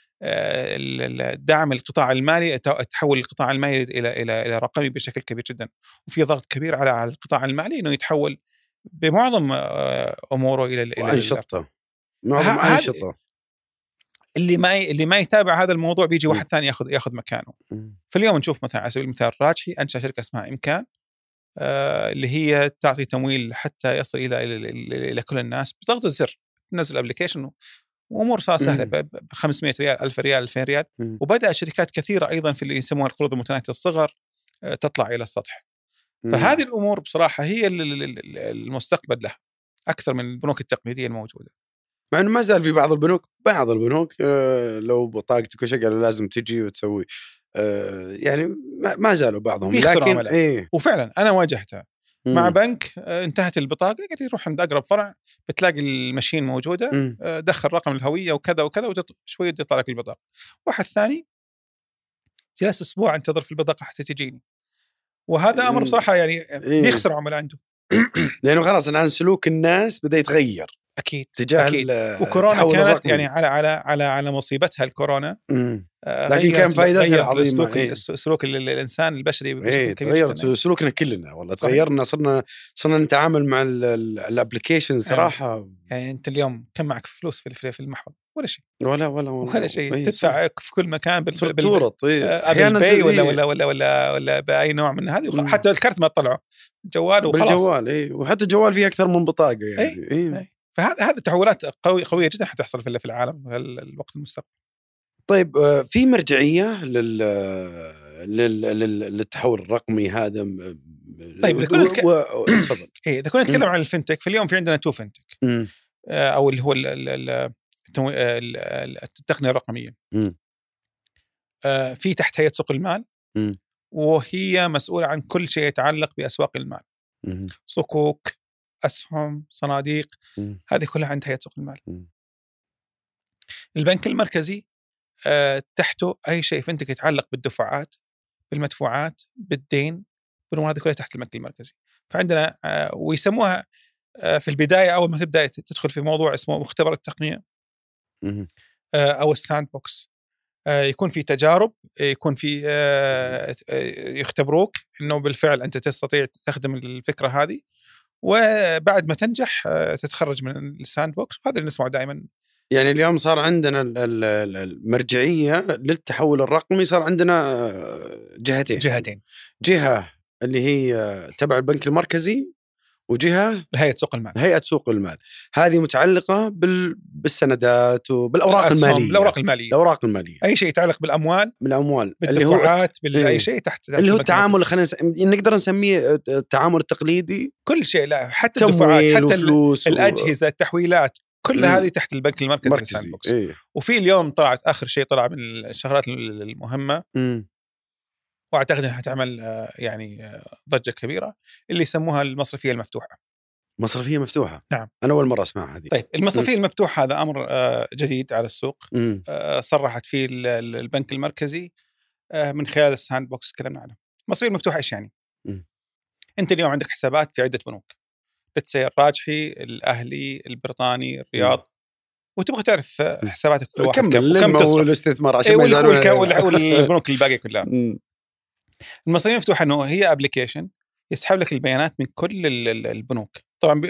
دعم القطاع المالي، تحول القطاع المالي الى رقمي بشكل كبير جدا، وفي ضغط كبير على القطاع المالي انه يتحول بمعظم اموره الى انشطه. معظم انشطه. اللي ما يتابع هذا الموضوع بيجي واحد ثاني ياخذ مكانه. فاليوم نشوف مثلا على سبيل المثال راجحي انشا شركه اسمها إمكان، اللي هي تعطي تمويل حتى يصل الى كل الناس بضغط الزر، تنزل الابلكيشن وامور صار سهله ب 500 ريال 1000 ريال 2000 ريال. وبدا شركات كثيره ايضا في اللي يسموها القروض المتناهيه الصغر تطلع الى السطح. فهذه الامور بصراحه هي المستقبل لها اكثر من البنوك التقليديه الموجوده. مع انه ما زال في بعض البنوك لو بطاقتك وشغله لازم تجي وتسوي، يعني ما زالوا بعضهم، لكن وفعلا انا واجهتها مع بنك، انتهت البطاقه قال لي روح عند اقرب فرع بتلاقي الماشين موجوده، دخل رقم الهويه وكذا وكذا شوي يطلع لك البطاقه. واحد ثاني جلس اسبوع انتظر في البطاقه حتى تجيني، وهذا امر بصراحه يعني بيخسر عملاء عنده لانه خلاص الان سلوك الناس بدا يتغير اكيد تجاه وكورونا كانت الرقمي. يعني على مصيبتها الكورونا، لكن كان فائدتها العظيمه سلوك الانسان البشري تغيرت سلوكنا كلنا والله، تغيرنا، صرنا نتعامل مع الابلكيشن صراحه. يعني انت اليوم كم معك فلوس في المحفظه؟ ولا شيء ولا شيء، تدفع في كل مكان بالتورط بالباي ولا باي نوع من هذه، حتى الكرت ما تطلعه جوال وخلاص بالجوال. وحتى الجوال فيه اكثر من بطاقه يعني. فهذه التحولات قويه جدا حتحصل في العالم في الوقت المستقبل. طيب في مرجعيه للتحول الرقمي هذا؟ طيب تفضل. اذا كنا نتكلم عن الفنتك، فاليوم في عندنا 2 فنتك، او اللي هو التقنيه الرقميه. في تحت هيئه سوق المال، وهي مسؤوله عن كل شيء يتعلق باسواق المال، صكوك، اسهم، صناديق، هذه كلها عند هيئه سوق المال. البنك المركزي تحته اي شيء فنتك يتعلق بالدفعات، بالمدفوعات، بالدين، بالامور هذه كلها تحت البنك المركزي. فعندنا ويسموها في البدايه اول ما تبدا تدخل في موضوع اسمه مختبر التقنيه او الساند بوكس. يكون في تجارب، يكون في يختبروك انه بالفعل انت تستطيع تخدم الفكره هذه، وبعد ما تنجح تتخرج من الساند بوكس. وهذا اللي نسمعه دائما. يعني اليوم صار عندنا المرجعيه للتحول الرقمي، صار عندنا جهتين، جهه اللي هي تبع البنك المركزي، وجهه هيئه سوق المال. هذه متعلقه بالسندات وبالاوراق الاوراق الماليه، اي شيء يتعلق بالاموال بالدفعات باي شيء تحت اللي هو التعامل، نقدر نسميه التعامل التقليدي، كل شيء، لا حتى الدفعات، حتى الاجهزه، التحويلات، كل هذه تحت البنك المركزي. وفي اليوم طلعت اخر شيء طلع من الشغلات المهمه، واعتقد انها تعمل يعني ضجه كبيره، اللي يسموها المصرفيه المفتوحه. نعم، انا اول مره اسمع هذه. طيب المصرفيه المفتوحه هذا امر جديد على السوق. صرحت فيه البنك المركزي من خلال الساند بوكس تكلمنا عنه. المصرفيه المفتوحه ايش يعني؟ انت اليوم عندك حسابات في عده بنوك، بتسير راجحي، الاهلي، البريطاني، الرياض، وتبغى تعرف حساباتك كل واحد كم تصرف الاستثمار عشان ما يزعلون والبنوك الباقيه كلها. المصرفيه المفتوحه انه هي ابلكيشن يسحب لك البيانات من كل البنوك، طبعا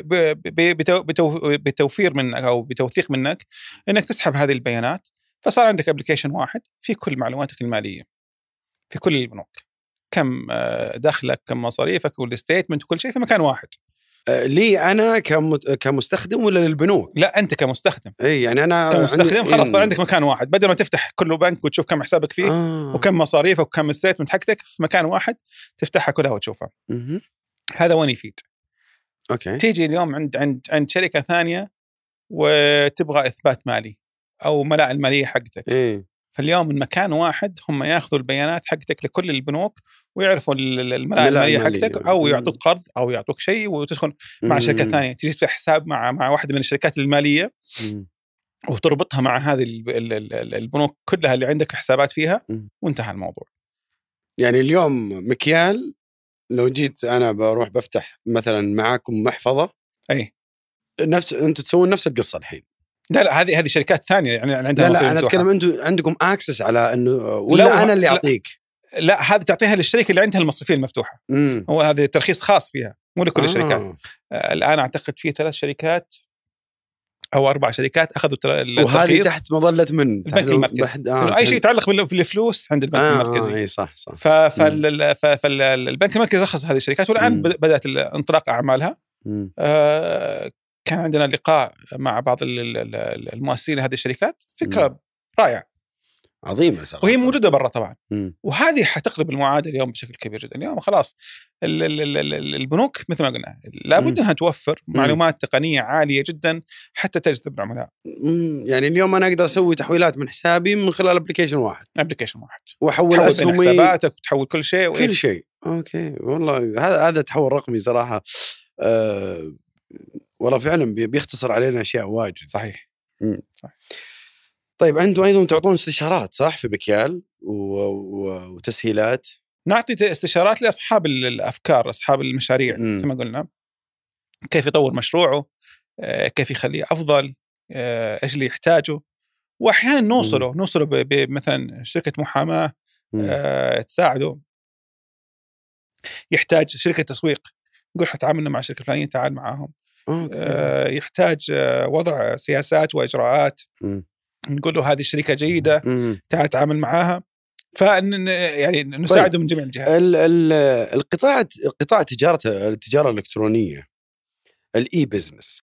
بتوفير منك او بتوثيق منك انك تسحب هذه البيانات. فصار عندك ابلكيشن واحد في كل معلوماتك الماليه في كل البنوك، كم دخلك، كم مصاريفك، والستيتمنت وكل شيء في مكان واحد. لي انا كمستخدم ولا للبنوك؟ لا انت كمستخدم. يعني انا كمستخدم خلاص صار عندك مكان واحد، بدل ما تفتح كل بنك وتشوف كم حسابك فيه وكم مصاريفك وكم ستيتمنت حقتك، في مكان واحد تفتحها كلها وتشوفها. هذا وين يفيد؟ اوكي، تيجي اليوم عند شركه ثانيه وتبغى اثبات مالي او ملاءه الماليه حقتك. فاليوم من مكان واحد هم ياخذوا البيانات حقتك لكل البنوك ويعرفوا الملاءة المالية حقتك، أو يعطوك قرض أو يعطوك شيء، وتدخل مع شركة ثانية تجي في حساب مع واحدة من الشركات المالية. وتربطها مع هذه البنوك كلها اللي عندك حسابات فيها، وانتهى الموضوع. يعني اليوم مكيال لو جيت أنا بروح بفتح مثلا معاكم محفظة، أي أنتوا تسوون نفس القصة الحين؟ لا هذه شركات ثانية يعني عندها. لا أنا أتكلم أنتوا عندكم أكسس على إنه، ولا أنا اللي أعطيك؟ لا هذه تعطيها للشركة اللي عندها المصرفية المفتوحة. هو هذا ترخيص خاص فيها، مو لكل الشركات. الآن أعتقد في 3 شركات أو 4 شركات أخذوا الترخيص، وهذه تحت مظلة من البنك المركزي. أي شيء يتعلق بالفلوس عند البنك المركزي. أي صح. فالبنك المركزي رخص هذه الشركات، والآن بدأت انطلاق أعمالها. كان عندنا لقاء مع بعض المؤسسين لهذه الشركات، فكرة رائعة عظيمة صراحة، وهي موجودة برا طبعا. وهذه حتقلب المعادلة اليوم بشكل كبير جدا. اليوم خلاص البنوك مثل ما قلنا لابد أنها توفر معلومات تقنية عالية جدا حتى تجذب العملاء. يعني اليوم أنا أقدر أسوي تحويلات من حسابي من خلال أبليكيشن واحد، وأحول أسهمي، حساباتك، وتحول كل شيء كل شيء. أوكي والله هذا تحول رقمي صراحة. والله فعلا بيختصر علينا أشياء واجد. صحيح. طيب أنتم أيضا تعطون استشارات صح في مكيال وتسهيلات؟ نعطي استشارات لأصحاب الأفكار، أصحاب المشاريع مثل ما قلنا، كيف يطور مشروعه، كيف يخليه أفضل، إيش اللي يحتاجه. وأحيانا نوصله بمثلا شركة محاماة تساعده، يحتاج شركة تسويق نقول احنا تعاملنا مع شركة فلانية تعال معاهم. يحتاج وضع سياسات وإجراءات، نقول له هذه الشركة جيدة تعال تعامل معاها. يعني نساعده من جميع الجهات. القطاع التجارة الإلكترونية، الإي بيزنس،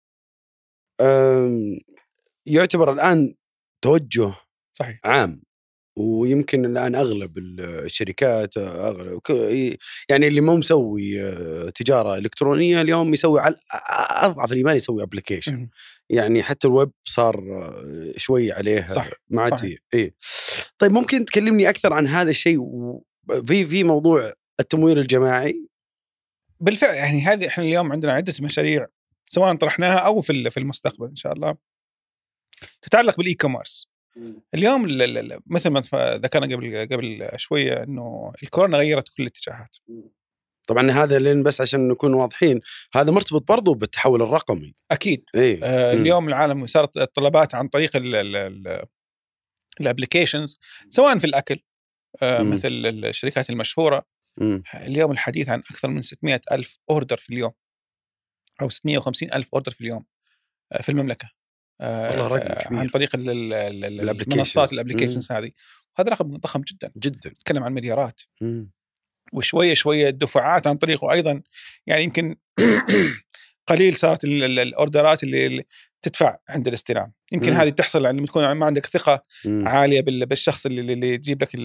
يعتبر الآن توجه صحيح عام، ويمكن الآن أغلب الشركات يعني اللي مو مسوي تجارة إلكترونية اليوم يسوي على أضعف الإيمان يسوي أبليكيشن. يعني حتى الويب صار شوي عليه صح. ما عاد. إيه طيب ممكن تكلمني أكثر عن هذا الشيء في موضوع التمويل الجماعي؟ بالفعل يعني هذه احنا اليوم عندنا عدة مشاريع سواء طرحناها أو في المستقبل إن شاء الله تتعلق بالإي كوميرس. اليوم مثل ما ذكرنا قبل شوية إنه الكورونا غيرت كل الاتجاهات. طبعا هذا لين بس عشان نكون واضحين هذا مرتبط برضو بالتحول الرقمي. أكيد. اليوم العالم صارت الطلبات عن طريق الابليكيشنز سواء في الأكل مثل الشركات المشهورة. اليوم الحديث عن أكثر من 600,000 أوردر في اليوم أو 650,000 أوردر في اليوم في المملكة. والله رقم كبير عن طريق المنصات الابليكيشنز هذه. هذا رقم ضخم جدا نتكلم عن مليارات. وشوية الدفعات عن طريقه أيضا يعني يمكن قليل صارت الأوردرات اللي تدفع عند الاستلام. يمكن هذه تحصل لما تكون ما عندك ثقة عالية بالشخص اللي يجيب لك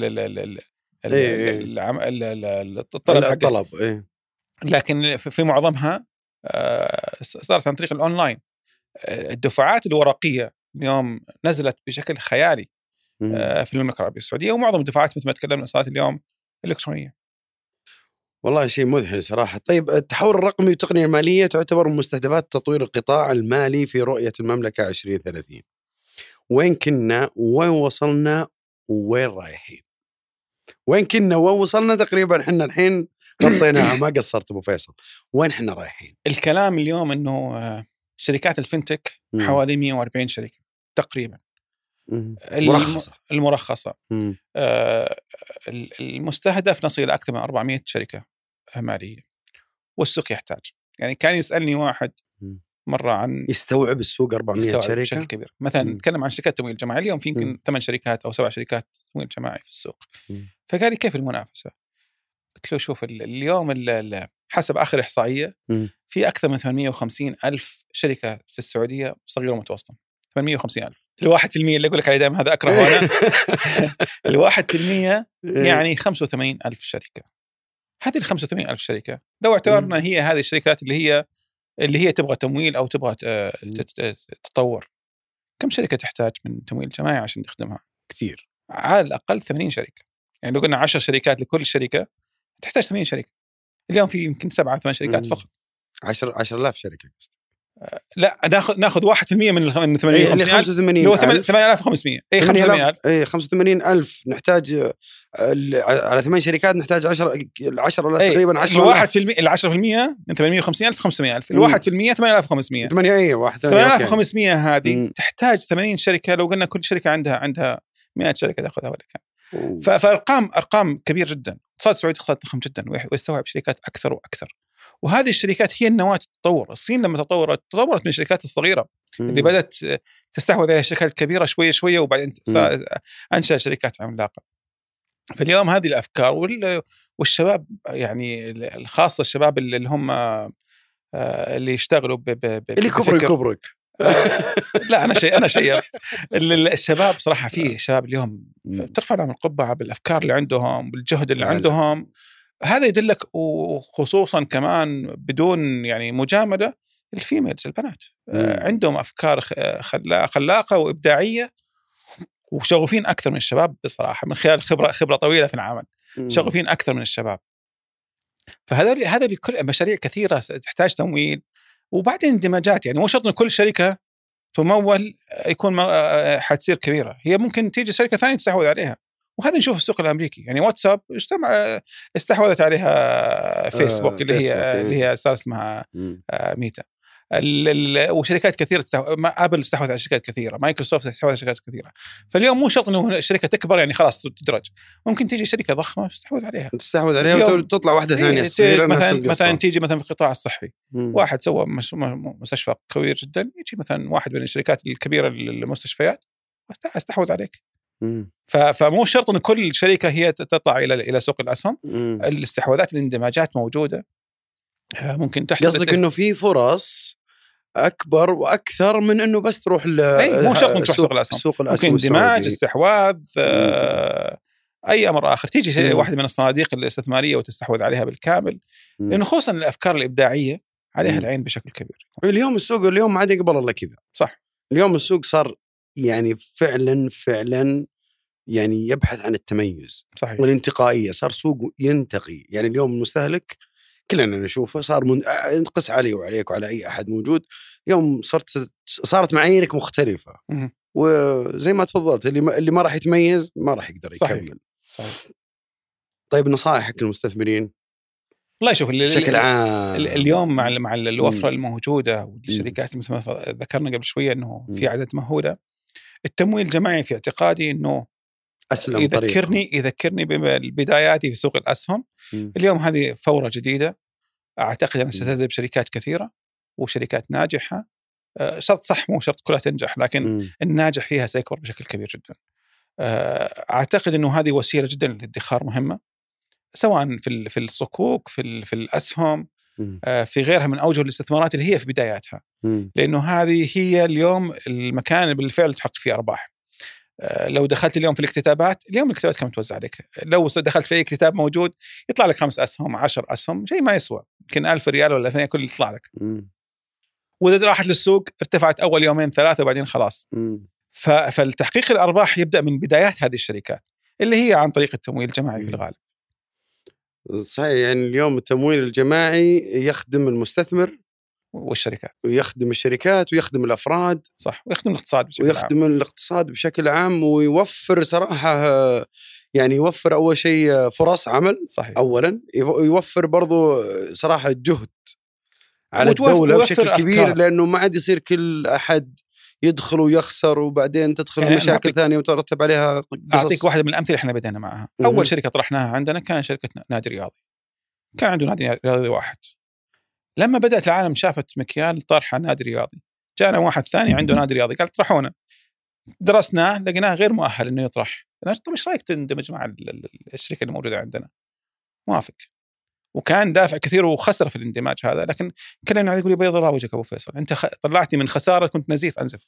الطلب. لكن في معظمها صارت عن طريق الأونلاين. الدفعات الورقية اليوم نزلت بشكل خيالي في المملكة العربية السعودية، ومعظم الدفعات مثل ما تكلمنا صارت اليوم إلكترونية. والله شيء مذهل صراحة. طيب التحول الرقمي والتقنية المالية تعتبر من مستهدفات تطوير القطاع المالي في رؤية المملكة 2030. وين كنا وين وصلنا وين رايحين؟ وين كنا وين وصلنا؟ تقريبا احنا الحين غطيناها ما قصرت أبو فيصل. وين احنا رايحين؟ الكلام اليوم انه شركات الفنتك حوالي 140 شركة تقريبا المرخصة. المستهدف نصل إلى أكثر من 400 شركة مالية، والسوق يحتاج. يعني كان يسألني واحد مرة عن يستوعب السوق 400 شركة بشكل كبير. مثلا نتكلم عن شركات تمويل جماعي اليوم في يمكن 8 شركات أو 7 شركات تمويل جماعي في السوق. فقال لي كيف المنافسة؟ قلت له شوف اليوم حسب آخر إحصائية في أكثر من 850,000 شركة في السعودية صغيرة ومتوسطة. 850,000. 1% اللي أقول لك عليه دائما هذا أكرهه أنا. 1% يعني 85,000 شركة. هذه 85,000 شركة لو اعتبرنا هي هذه الشركات اللي هي تبغى تمويل أو تبغى تطور، كم شركة تحتاج من تمويل جماعي عشان تخدمها؟ كثير، على الأقل 80 شركة. يعني لو قلنا 10 شركات لكل شركة تحتاج 80 شركة. اليوم في يمكن 7-8 شركات فقط. 10,000 شركة لا ناخذ 1% من 85,000 اللي هو 8,500. اي 85,000. اي 85,000 نحتاج على 8 شركات نحتاج 10 تقريبا 10. ال 10% من 850,000 500,000. ال 1% 8,500. 8,500 هذه تحتاج 80 شركه. لو قلنا كل شركه عندها 100 شركه تاخذها ولا كم. فارقام كبير جدا. اقتصاد السعودي اقتصاد ضخم جدا ويستوعب شركات اكثر واكثر. وهذه الشركات هي النواة التطور. الصين لما تطورت من الشركات الصغيرة اللي بدأت تستحوذ على الشركات الكبيرة شوية وبعدين أنشأ شركات عملاقة. فاليوم هذه الأفكار والشباب يعني الخاصة الشباب اللي هم اللي يشتغلوا اللي كبرك لا أنا شيء الشباب صراحة فيه شباب اليوم ترفع لهم القبعة بالأفكار اللي عندهم بالجهد اللي عندهم. هذا يدلك وخصوصا كمان بدون يعني مجاملة الفيميلز البنات عندهم أفكار خلاقة وإبداعية وشغوفين أكثر من الشباب بصراحة من خلال خبرة طويلة في العمل. شغوفين أكثر من الشباب. فهذا بكل مشاريع كثيرة تحتاج تمويل وبعدين اندماجات. يعني مو شرط إن كل شركة تمول يكون حتصير كبيرة. هي ممكن تيجي شركة ثانية تستحوذ عليها. وهذا نشوف السوق الأمريكي. يعني واتساب استحوذت عليها فيسبوك اللي هي صار اسمها ميتا. وشركات كثيرة أبل استحوذت على شركات كثيرة. مايكروسوفت استحوذت على شركات كثيرة. فاليوم مو شرط إنه الشركة تكبر يعني خلاص تدرج. ممكن تيجي شركة ضخمة تستحوذ عليها وتطلع واحدة ثانية صغيرة. مثلا تيجي مثلا في القطاع الصحي واحد سوى مستشفى كبير جدا يجي مثلا واحد من الشركات الكبيرة للمستشفيات استحوذ عليك. فمو شرط ان كل شركه هي تطلع الى سوق الاسهم. الاستحواذات الاندماجات موجوده ممكن تحصل. قصدك انه في فرص اكبر واكثر من انه بس تروح مو شرط انك تروح سوق الاسهم. ممكن اندماج استحواذ اي امر اخر. تيجي واحده من الصناديق الاستثماريه وتستحوذ عليها بالكامل. لانه خصوصا الافكار الابداعيه عليها العين بشكل كبير. اليوم السوق ما عاد يقبل الا كذا. صح. اليوم السوق صار يعني فعلا يعني يبحث عن التميز. صحيح. والانتقائية. صار سوق ينتقي. يعني اليوم المستهلك كلنا نشوفه صار ينقص علي وعليك وعلى أي أحد موجود. اليوم صارت معاييرك مختلفة. وزي ما تفضلت اللي ما راح يتميز ما راح يقدر يكمل. صحيح. طيب نصائحك للمستثمرين؟ والله شوف بشكل عام اليوم مع الوفرة الموجودة والشركات مثل ما ذكرنا قبل شوية أنه في عدد مهولة. التمويل الجماعي في اعتقادي أنه يذكرني ببداياتي في سوق الأسهم. اليوم هذه فورة جديدة. أعتقد أن ستجذب شركات كثيرة وشركات ناجحة. شرط صح مو شرط كلها تنجح لكن الناجح فيها سيكبر بشكل كبير جدا. أعتقد أنه هذه وسيلة جدا للادخار مهمة سواء في الصكوك في الأسهم في غيرها من أوجه الاستثمارات اللي هي في بداياتها. لأنه هذه هي اليوم المكان بالفعل تحقق فيه أرباح. لو دخلت اليوم في الاكتتابات اليوم الكتابات كم توزع عليك. لو دخلت في أي كتاب موجود يطلع لك 5 أسهم 10 أسهم شيء ما يسوى. يمكن 1000 ريال ولا 2000 كل يطلع لك. وإذا راحت للسوق ارتفعت أول 2-3 وبعدين خلاص. فالتحقيق الأرباح يبدأ من بدايات هذه الشركات اللي هي عن طريق التمويل الجماعي في الغالب. صحيح. يعني اليوم التمويل الجماعي يخدم المستثمر والشركات ويخدم الشركات ويخدم الأفراد. صح. ويخدم الاقتصاد بشكل عام ويوفر صراحة يعني يوفر أول شيء فرص عمل. صحيح. أولا يوفر برضو صراحة جهد على الدولة بشكل كبير أفكار. لأنه ما عاد يصير كل أحد يدخل ويخسر وبعدين تدخل يعني مشاكل ثانية وترتب عليها قصص. أعطيك واحدة من الأمثلة إحنا بدأنا معها. أول شركة طرحناها عندنا كان شركة نادي رياضي. كان عنده نادي رياضي واحد. لما بدأت العالم شافت مكيال طرحة نادي رياضي جاءنا واحد ثاني عنده نادي رياضي قال طرحونا. درسناه لقيناه غير مؤهل إنه يطرح. طب إيش رأيك تندمج مع الشركة اللي موجودة عندنا؟ موافق. وكان دافع كثير وخسر في الاندماج هذا. لكن كلنا يقول لي بيض الله وجهك أبو فيصل أنت طلعتني من خسارة كنت نزيف أنزف.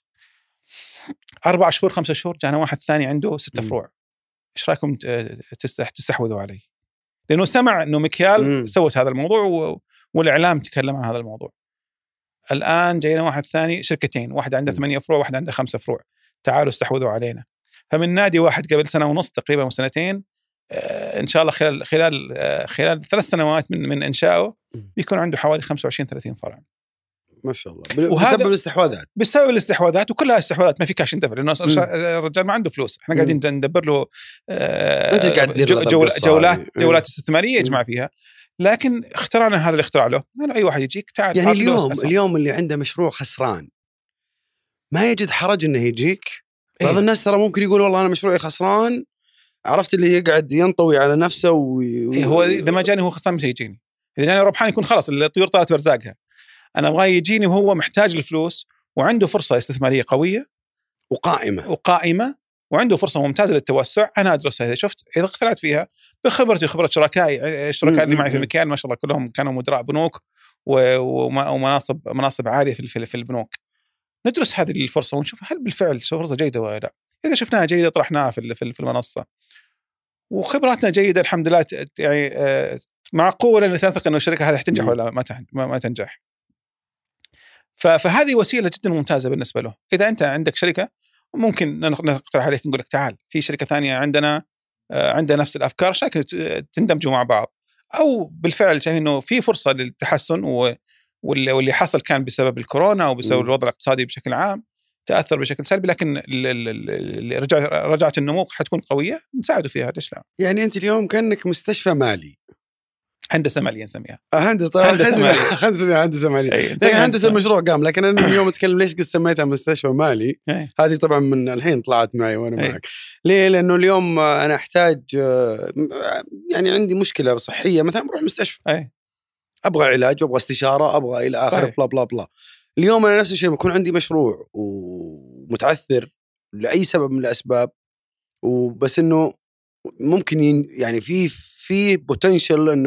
4 شهور 5 شهور جانا واحد ثاني عنده 6 فروع. إيش رأيكم تستحوذوا عليه؟ لأنه سمع إنه مكيال سوت هذا الموضوع والإعلام تكلم عن هذا الموضوع. الآن جاينا واحد ثاني شركتين واحد عنده 8 فروع واحد عنده 5 فروع تعالوا استحوذوا علينا. فمن نادي واحد قبل 1.5 سنة تقريبا و2 إن شاء الله خلال 3 سنوات من إنشائه بيكون عنده حوالي 25-30 فرع. ما شاء الله. بسبب الاستحواذات وكلها استحواذات، ما في كاش يندفع لانه الرجال ما عنده فلوس. احنا قاعدين ندبر له جولات استثماريه يجمع فيها، لكن اخترعنا هذا الاختراع له. اي واحد يجيك تعال. يعني اليوم اللي عنده مشروع خسران ما يجد حرج انه يجيك. بعض الناس ترى ممكن يقول والله انا مشروعي خسران، عرفت اللي يقعد ينطوي على نفسه هو اذا ما جاني هو خسران مش هيجيني. اذا جاني ربحان يكون خلاص الطيور طارت ورزاقها. انا ابغى يجيني وهو محتاج الفلوس وعنده فرصه استثماريه قويه وقائمه وعنده فرصه ممتازه للتوسع. انا ادرسها، اذا شفت اذا اقتنعت فيها بخبرتي خبره شركائي اللي معي في المكان ما شاء الله كلهم كانوا مدراء بنوك ومناصب عاليه في البنوك. ندرس هذه الفرصه ونشوف هل بالفعل فرصه جيده ولا لا. اذا شفناها جيده طرحناها في المنصه وخبراتنا جيده الحمد لله، يعني معقوله ان تنثق انه الشركه هذه تنجح ولا ما تنجح. فهذه وسيله جدا ممتازه بالنسبه له. اذا انت عندك شركه ممكن نقترح عليك نقول لك تعال في شركه ثانيه عندنا نفس الافكار، شكل تندمجوا مع بعض، او بالفعل شايف انه في فرصه للتحسن واللي حصل كان بسبب الكورونا او بسبب الوضع الاقتصادي بشكل عام تاثر بشكل سلبي، لكن رجعت النمو حتكون قويه نساعده فيها. ليش لا؟ يعني انت اليوم كانك مستشفى مالي، هندسه ماليه نسميها. هندسه ماليه. هندسه المشروع قام، لكن انا اليوم اتكلم ليش قد سميتها مستشفى مالي. هذه طبعا من الحين طلعت معي وانا معك. ليه؟ لانه اليوم انا احتاج، يعني عندي مشكله صحيه مثلا بروح مستشفى، ابغى علاج وابغى استشاره ابغى الى اخره بلا بلا بلا. اليوم انا نفس الشيء بكون عندي مشروع ومتعثر لاي سبب من الاسباب، وبس انه ممكن يعني في بوتنشل انه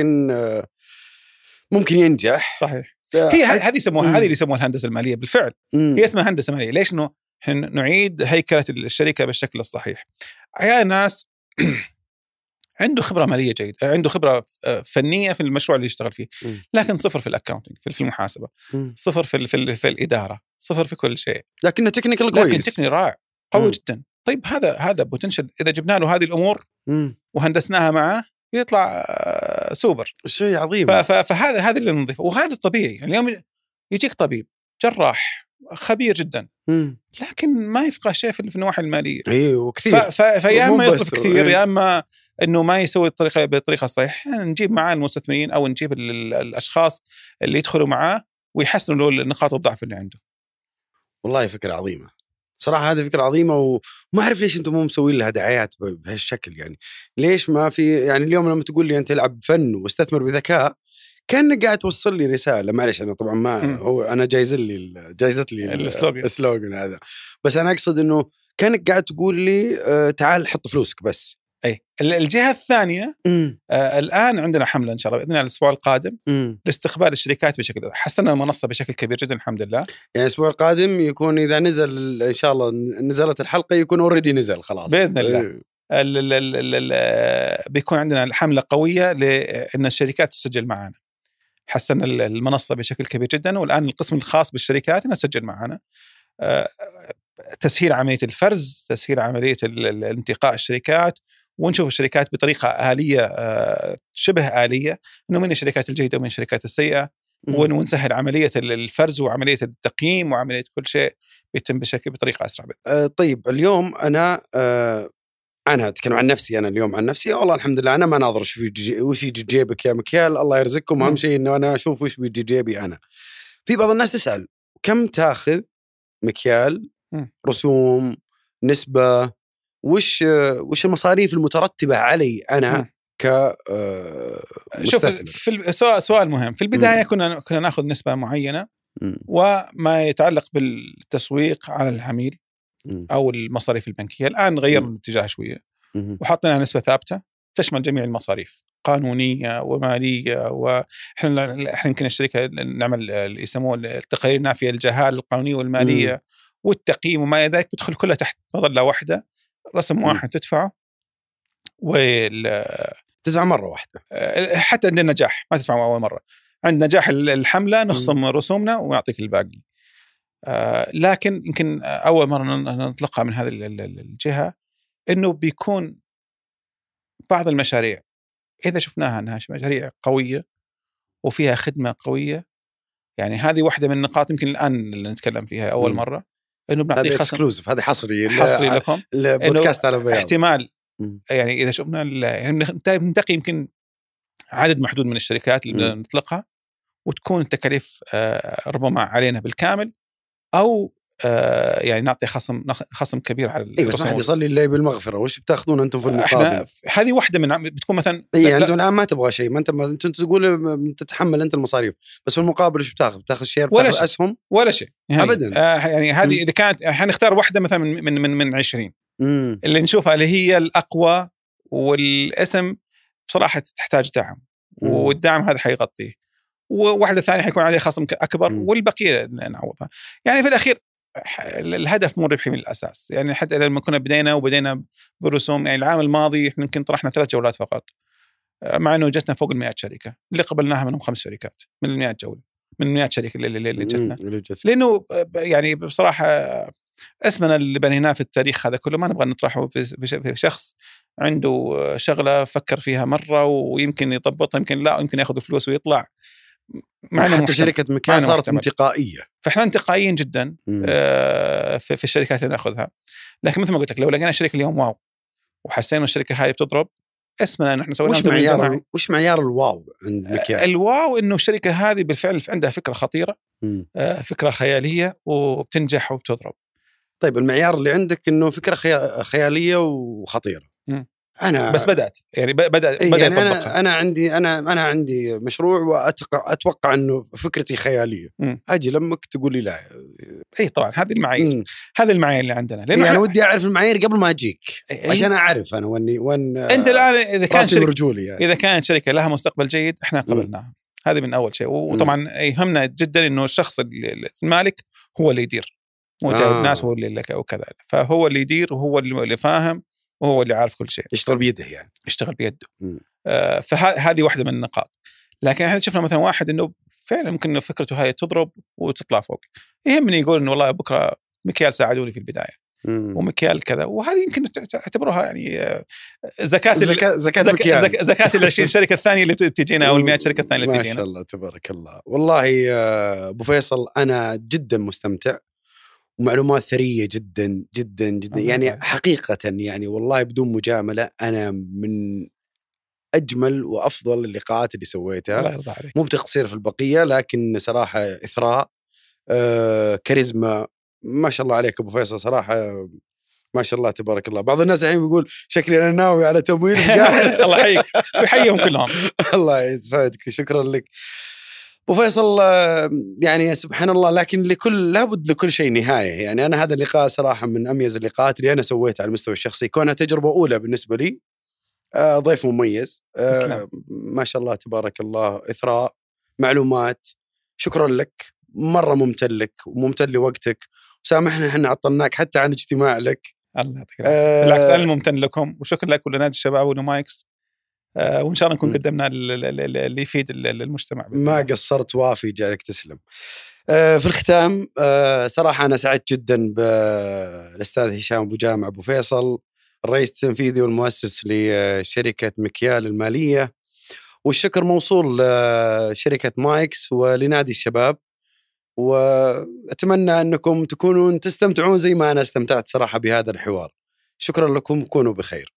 ممكن ينجح. صحيح. هي هذه يسموها هذه اللي يسموها الهندسه الماليه. بالفعل هي اسمها هندسه ماليه. ليش؟ انه نعيد هيكله الشركه بالشكل الصحيح. يا ناس عنده خبره ماليه جيده، عنده خبره فنيه في المشروع اللي يشتغل فيه، لكن صفر في الاكاونتنج، في المحاسبه، صفر في الاداره، صفر في كل شيء. لكنه تكنيكال كويس، لكن تكني رائع قوي جدا. طيب هذا بوتنشل اذا جبنا له هذه الامور وهندسناها معه يطلع سوبر، شيء عظيم. فهذا اللي نضيفه، وهذا الطبيعي. يعني اليوم يجيك طبيب جراح خبير جدا لكن ما يفقه شيء في النواحي الماليه. ايوه كثير. فيا اما يصرف كثير يا اما انه ما يسوي بالطريقه الصحيحه. نجيب معاه المستثمرين او نجيب الاشخاص اللي يدخلوا معاه ويحسنوا له نقاط الضعف اللي عنده. والله فكره عظيمه صراحه، هذه فكره عظيمه، وما اعرف ليش انتم مو مسوين لها دعايات بهالشكل. يعني ليش ما في؟ يعني اليوم لما تقول لي انت العب فن واستثمر بذكاء كأنك قاعد توصل لي رساله. معلش انا طبعا ما هو انا جايزت لي السلوغن هذا، بس انا اقصد انه كأنك قاعد تقول لي تعال حط فلوسك بس. اي الجهه الثانيه الان عندنا حمله ان شاء الله باذن الله الاسبوع القادم لاستقبال الشركات بشكل، حسنا المنصه بشكل كبير جدا الحمد لله. يعني الاسبوع القادم يكون اذا نزل ان شاء الله نزلت الحلقه يكون اوريدي نزل خلاص باذن الله. بيكون عندنا حمله قويه لان الشركات تسجل معنا. حسنا المنصه بشكل كبير جدا، والان القسم الخاص بالشركات انها تسجل معنا. تسهيل عمليه الفرز، تسهيل عمليه الانتقاء الشركات، ونشوف الشركات بطريقة آلية شبه آلية، إنه من الشركات الجيدة ومن الشركات السيئة، ونسهل عملية الفرز وعملية التقييم وعملية كل شيء بيتم بطريقة أسرع. طيب اليوم أنا أتكلم عن نفسي. أنا اليوم عن نفسي والله الحمد لله أنا ما ناظر وش يجي جيبك يا مكيال، الله يرزقكم. أهم شيء إنه أنا أشوف وش بيجي جيبي أنا. في بعض الناس تسأل كم تأخذ مكيال، رسوم، نسبة، وش المصاريف المترتبة علي أنا شوف سؤال مهم. في البداية كنا نأخذ نسبة معينة وما يتعلق بالتسويق على العميل أو المصاريف البنكية. الآن غيرنا الاتجاه شوية وحطينا نسبة ثابتة تشمل جميع المصاريف قانونية ومالية، وإحنا يمكن الشركة نعمل اللي يسموه التقارير النافية للجهال القانونية والمالية والتقييم وما ذلك، بتدخل كلها تحت مظلة واحدة، رسم واحد تدفعه تدفع مرة واحدة. حتى عند النجاح ما تدفع أول مرة، عند نجاح الحملة نخصم رسومنا ونعطيك الباقي. لكن يمكن أول مرة نطلقها من هذه الجهة إنه بيكون بعض المشاريع إذا شفناها أنها مشاريع قوية وفيها خدمة قوية يعني هذه واحدة من النقاط يمكن الآن اللي نتكلم فيها أول مرة، إنه بنعطي هذا خصم اكسكلوزيف، هذا حصري لكم، البودكاست على بياض. احتمال يعني إذا شفنا يعني بننتقي يمكن عدد محدود من الشركات اللي نطلقها، وتكون التكاليف ربما علينا بالكامل، أو يعني نعطي خصم كبير على بس ما حد يصلي اللي بالمغفرة. وش بتاخذون أنتم في المقابل؟ هذه واحدة من بتكون مثلا أنتم الآن ما تبغى شيء، ما أنت تقول تتحمل أنت المصاريف، بس في المقابل وش بتاخذ شير، بتاخذ أسهم ولا شيء أبدا. يعني هذه إذا كانت حنختار واحدة مثلا من 20 اللي نشوفها اللي هي الأقوى، والاسم بصراحة تحتاج دعم، والدعم هذا حيغطيه، وواحدة ثانية حيكون عليه خصم أكبر، والبقية نعوضها. يعني في الأخير الهدف مو ربحي من الأساس. يعني حتى لما كنا بدينا برسوم، يعني العام الماضي إحنا يمكن طرحنا 3 جولات فقط، مع إنه جتنا فوق 100 شركة، اللي قبلناها منهم 5 شركات من 100 جولة، من 100 شركة اللي جتنا. لأنه يعني بصراحة اسمنا اللي بنيناه في التاريخ هذا كله ما نبغى نطرحه في شخص عنده شغلة فكر فيها مرة ويمكن يضبطها، يمكن لا، يمكن ياخذ فلوس ويطلع. حتى شركة مكيال صارت انتقائية، فإحنا انتقائيين جدا في الشركات اللي نأخذها. لكن مثل ما قلت لك، لو لقينا شركة اليوم واو وحسينا الشركة هاي بتضرب، اسمنا نحن سوينا. وش معيار الواو عند مكيال؟ الواو إنه الشركة هذه بالفعل عندها فكرة خطيرة، فكرة خيالية وبتنجح وبتضرب. طيب المعيار اللي عندك إنه فكرة خيالية وخطيرة. أنا بس بدأت يعني أنا عندي مشروع وأتوقع إنه فكرتي خيالية. أجي لمك تقول لي لا. طبعا هذه المعايير، هذه المعايير اللي عندنا. لأنه أنا ودي أعرف المعايير قبل ما أجيك عشان أعرف أنا وين أنت الآن إذا كان رجولي يعني. إذا كانت شركة لها مستقبل جيد إحنا قبلناها. هذه من أول شيء. وطبعا يهمنا جدا إنه الشخص المالك هو اللي يدير، مو جايب ناس هو اللي لك وكذا، فهو اللي يدير وهو اللي فاهم وهو اللي عارف كل شيء، يشتغل بيده يعني يشتغل بيده. فهذه واحدة من النقاط. لكن احنا شفنا مثلا واحد انه فعلا ممكن انه فكرته هاي تضرب وتطلع فوق، يهمني يقول انه والله بكره مكيال ساعدوني في البدايه ومكيال كذا، وهذه يمكن تعتبرها يعني زكاة ال 20 شركه الثانيه اللي بتجينا او ال 100 شركه الثانيه اللي بتجينا. ما شاء الله تبارك الله. والله ابو فيصل انا جدا مستمتع، ومعلومات ثرية جدا جدا جدا يعني حقيقة، يعني والله بدون مجاملة أنا من أجمل وأفضل اللقاءات اللي سويتها. الله يرضى عليك. مو بتقصير في البقية، لكن صراحة إثراء، كاريزما، ما شاء الله عليك أبو فيصل صراحة، ما شاء الله تبارك الله. بعض الناس الحين بيقول شكلي أنا ناوي على تمويل. الله يحييك ويحييهم كلهم. الله يسعدك، شكرا لك أبو فيصل. يعني سبحان الله، لكن لابد لكل شيء نهاية. يعني أنا هذا اللقاء صراحة من أميز اللقاءات اللي أنا سويتها على المستوى الشخصي، كونها تجربة أولى بالنسبة لي. ضيف مميز، ما شاء الله تبارك الله، إثراء، معلومات. شكرا لك، مرة ممتن لك وممتن لوقتك، وسامحنا إحنا عطلناك حتى عن اجتماع لك. الله يعطيك العافية. بالعكس أنا ممتن لكم، وشكرا لك ولنادي الشباب ونومايكس، وإن شاء الله نكون قدمنا اللي يفيد المجتمع. ما قصرت، وافي، جالك تسلم. في الختام صراحة أنا سعدت جدا بالأستاذ هشام أبو جامع أبو فيصل، الرئيس التنفيذي والمؤسس لشركة مكيال المالية، والشكر موصول لشركة مايكس ولنادي الشباب، وأتمنى أنكم تكونوا تستمتعون زي ما أنا استمتعت صراحة بهذا الحوار. شكرا لكم، كونوا بخير.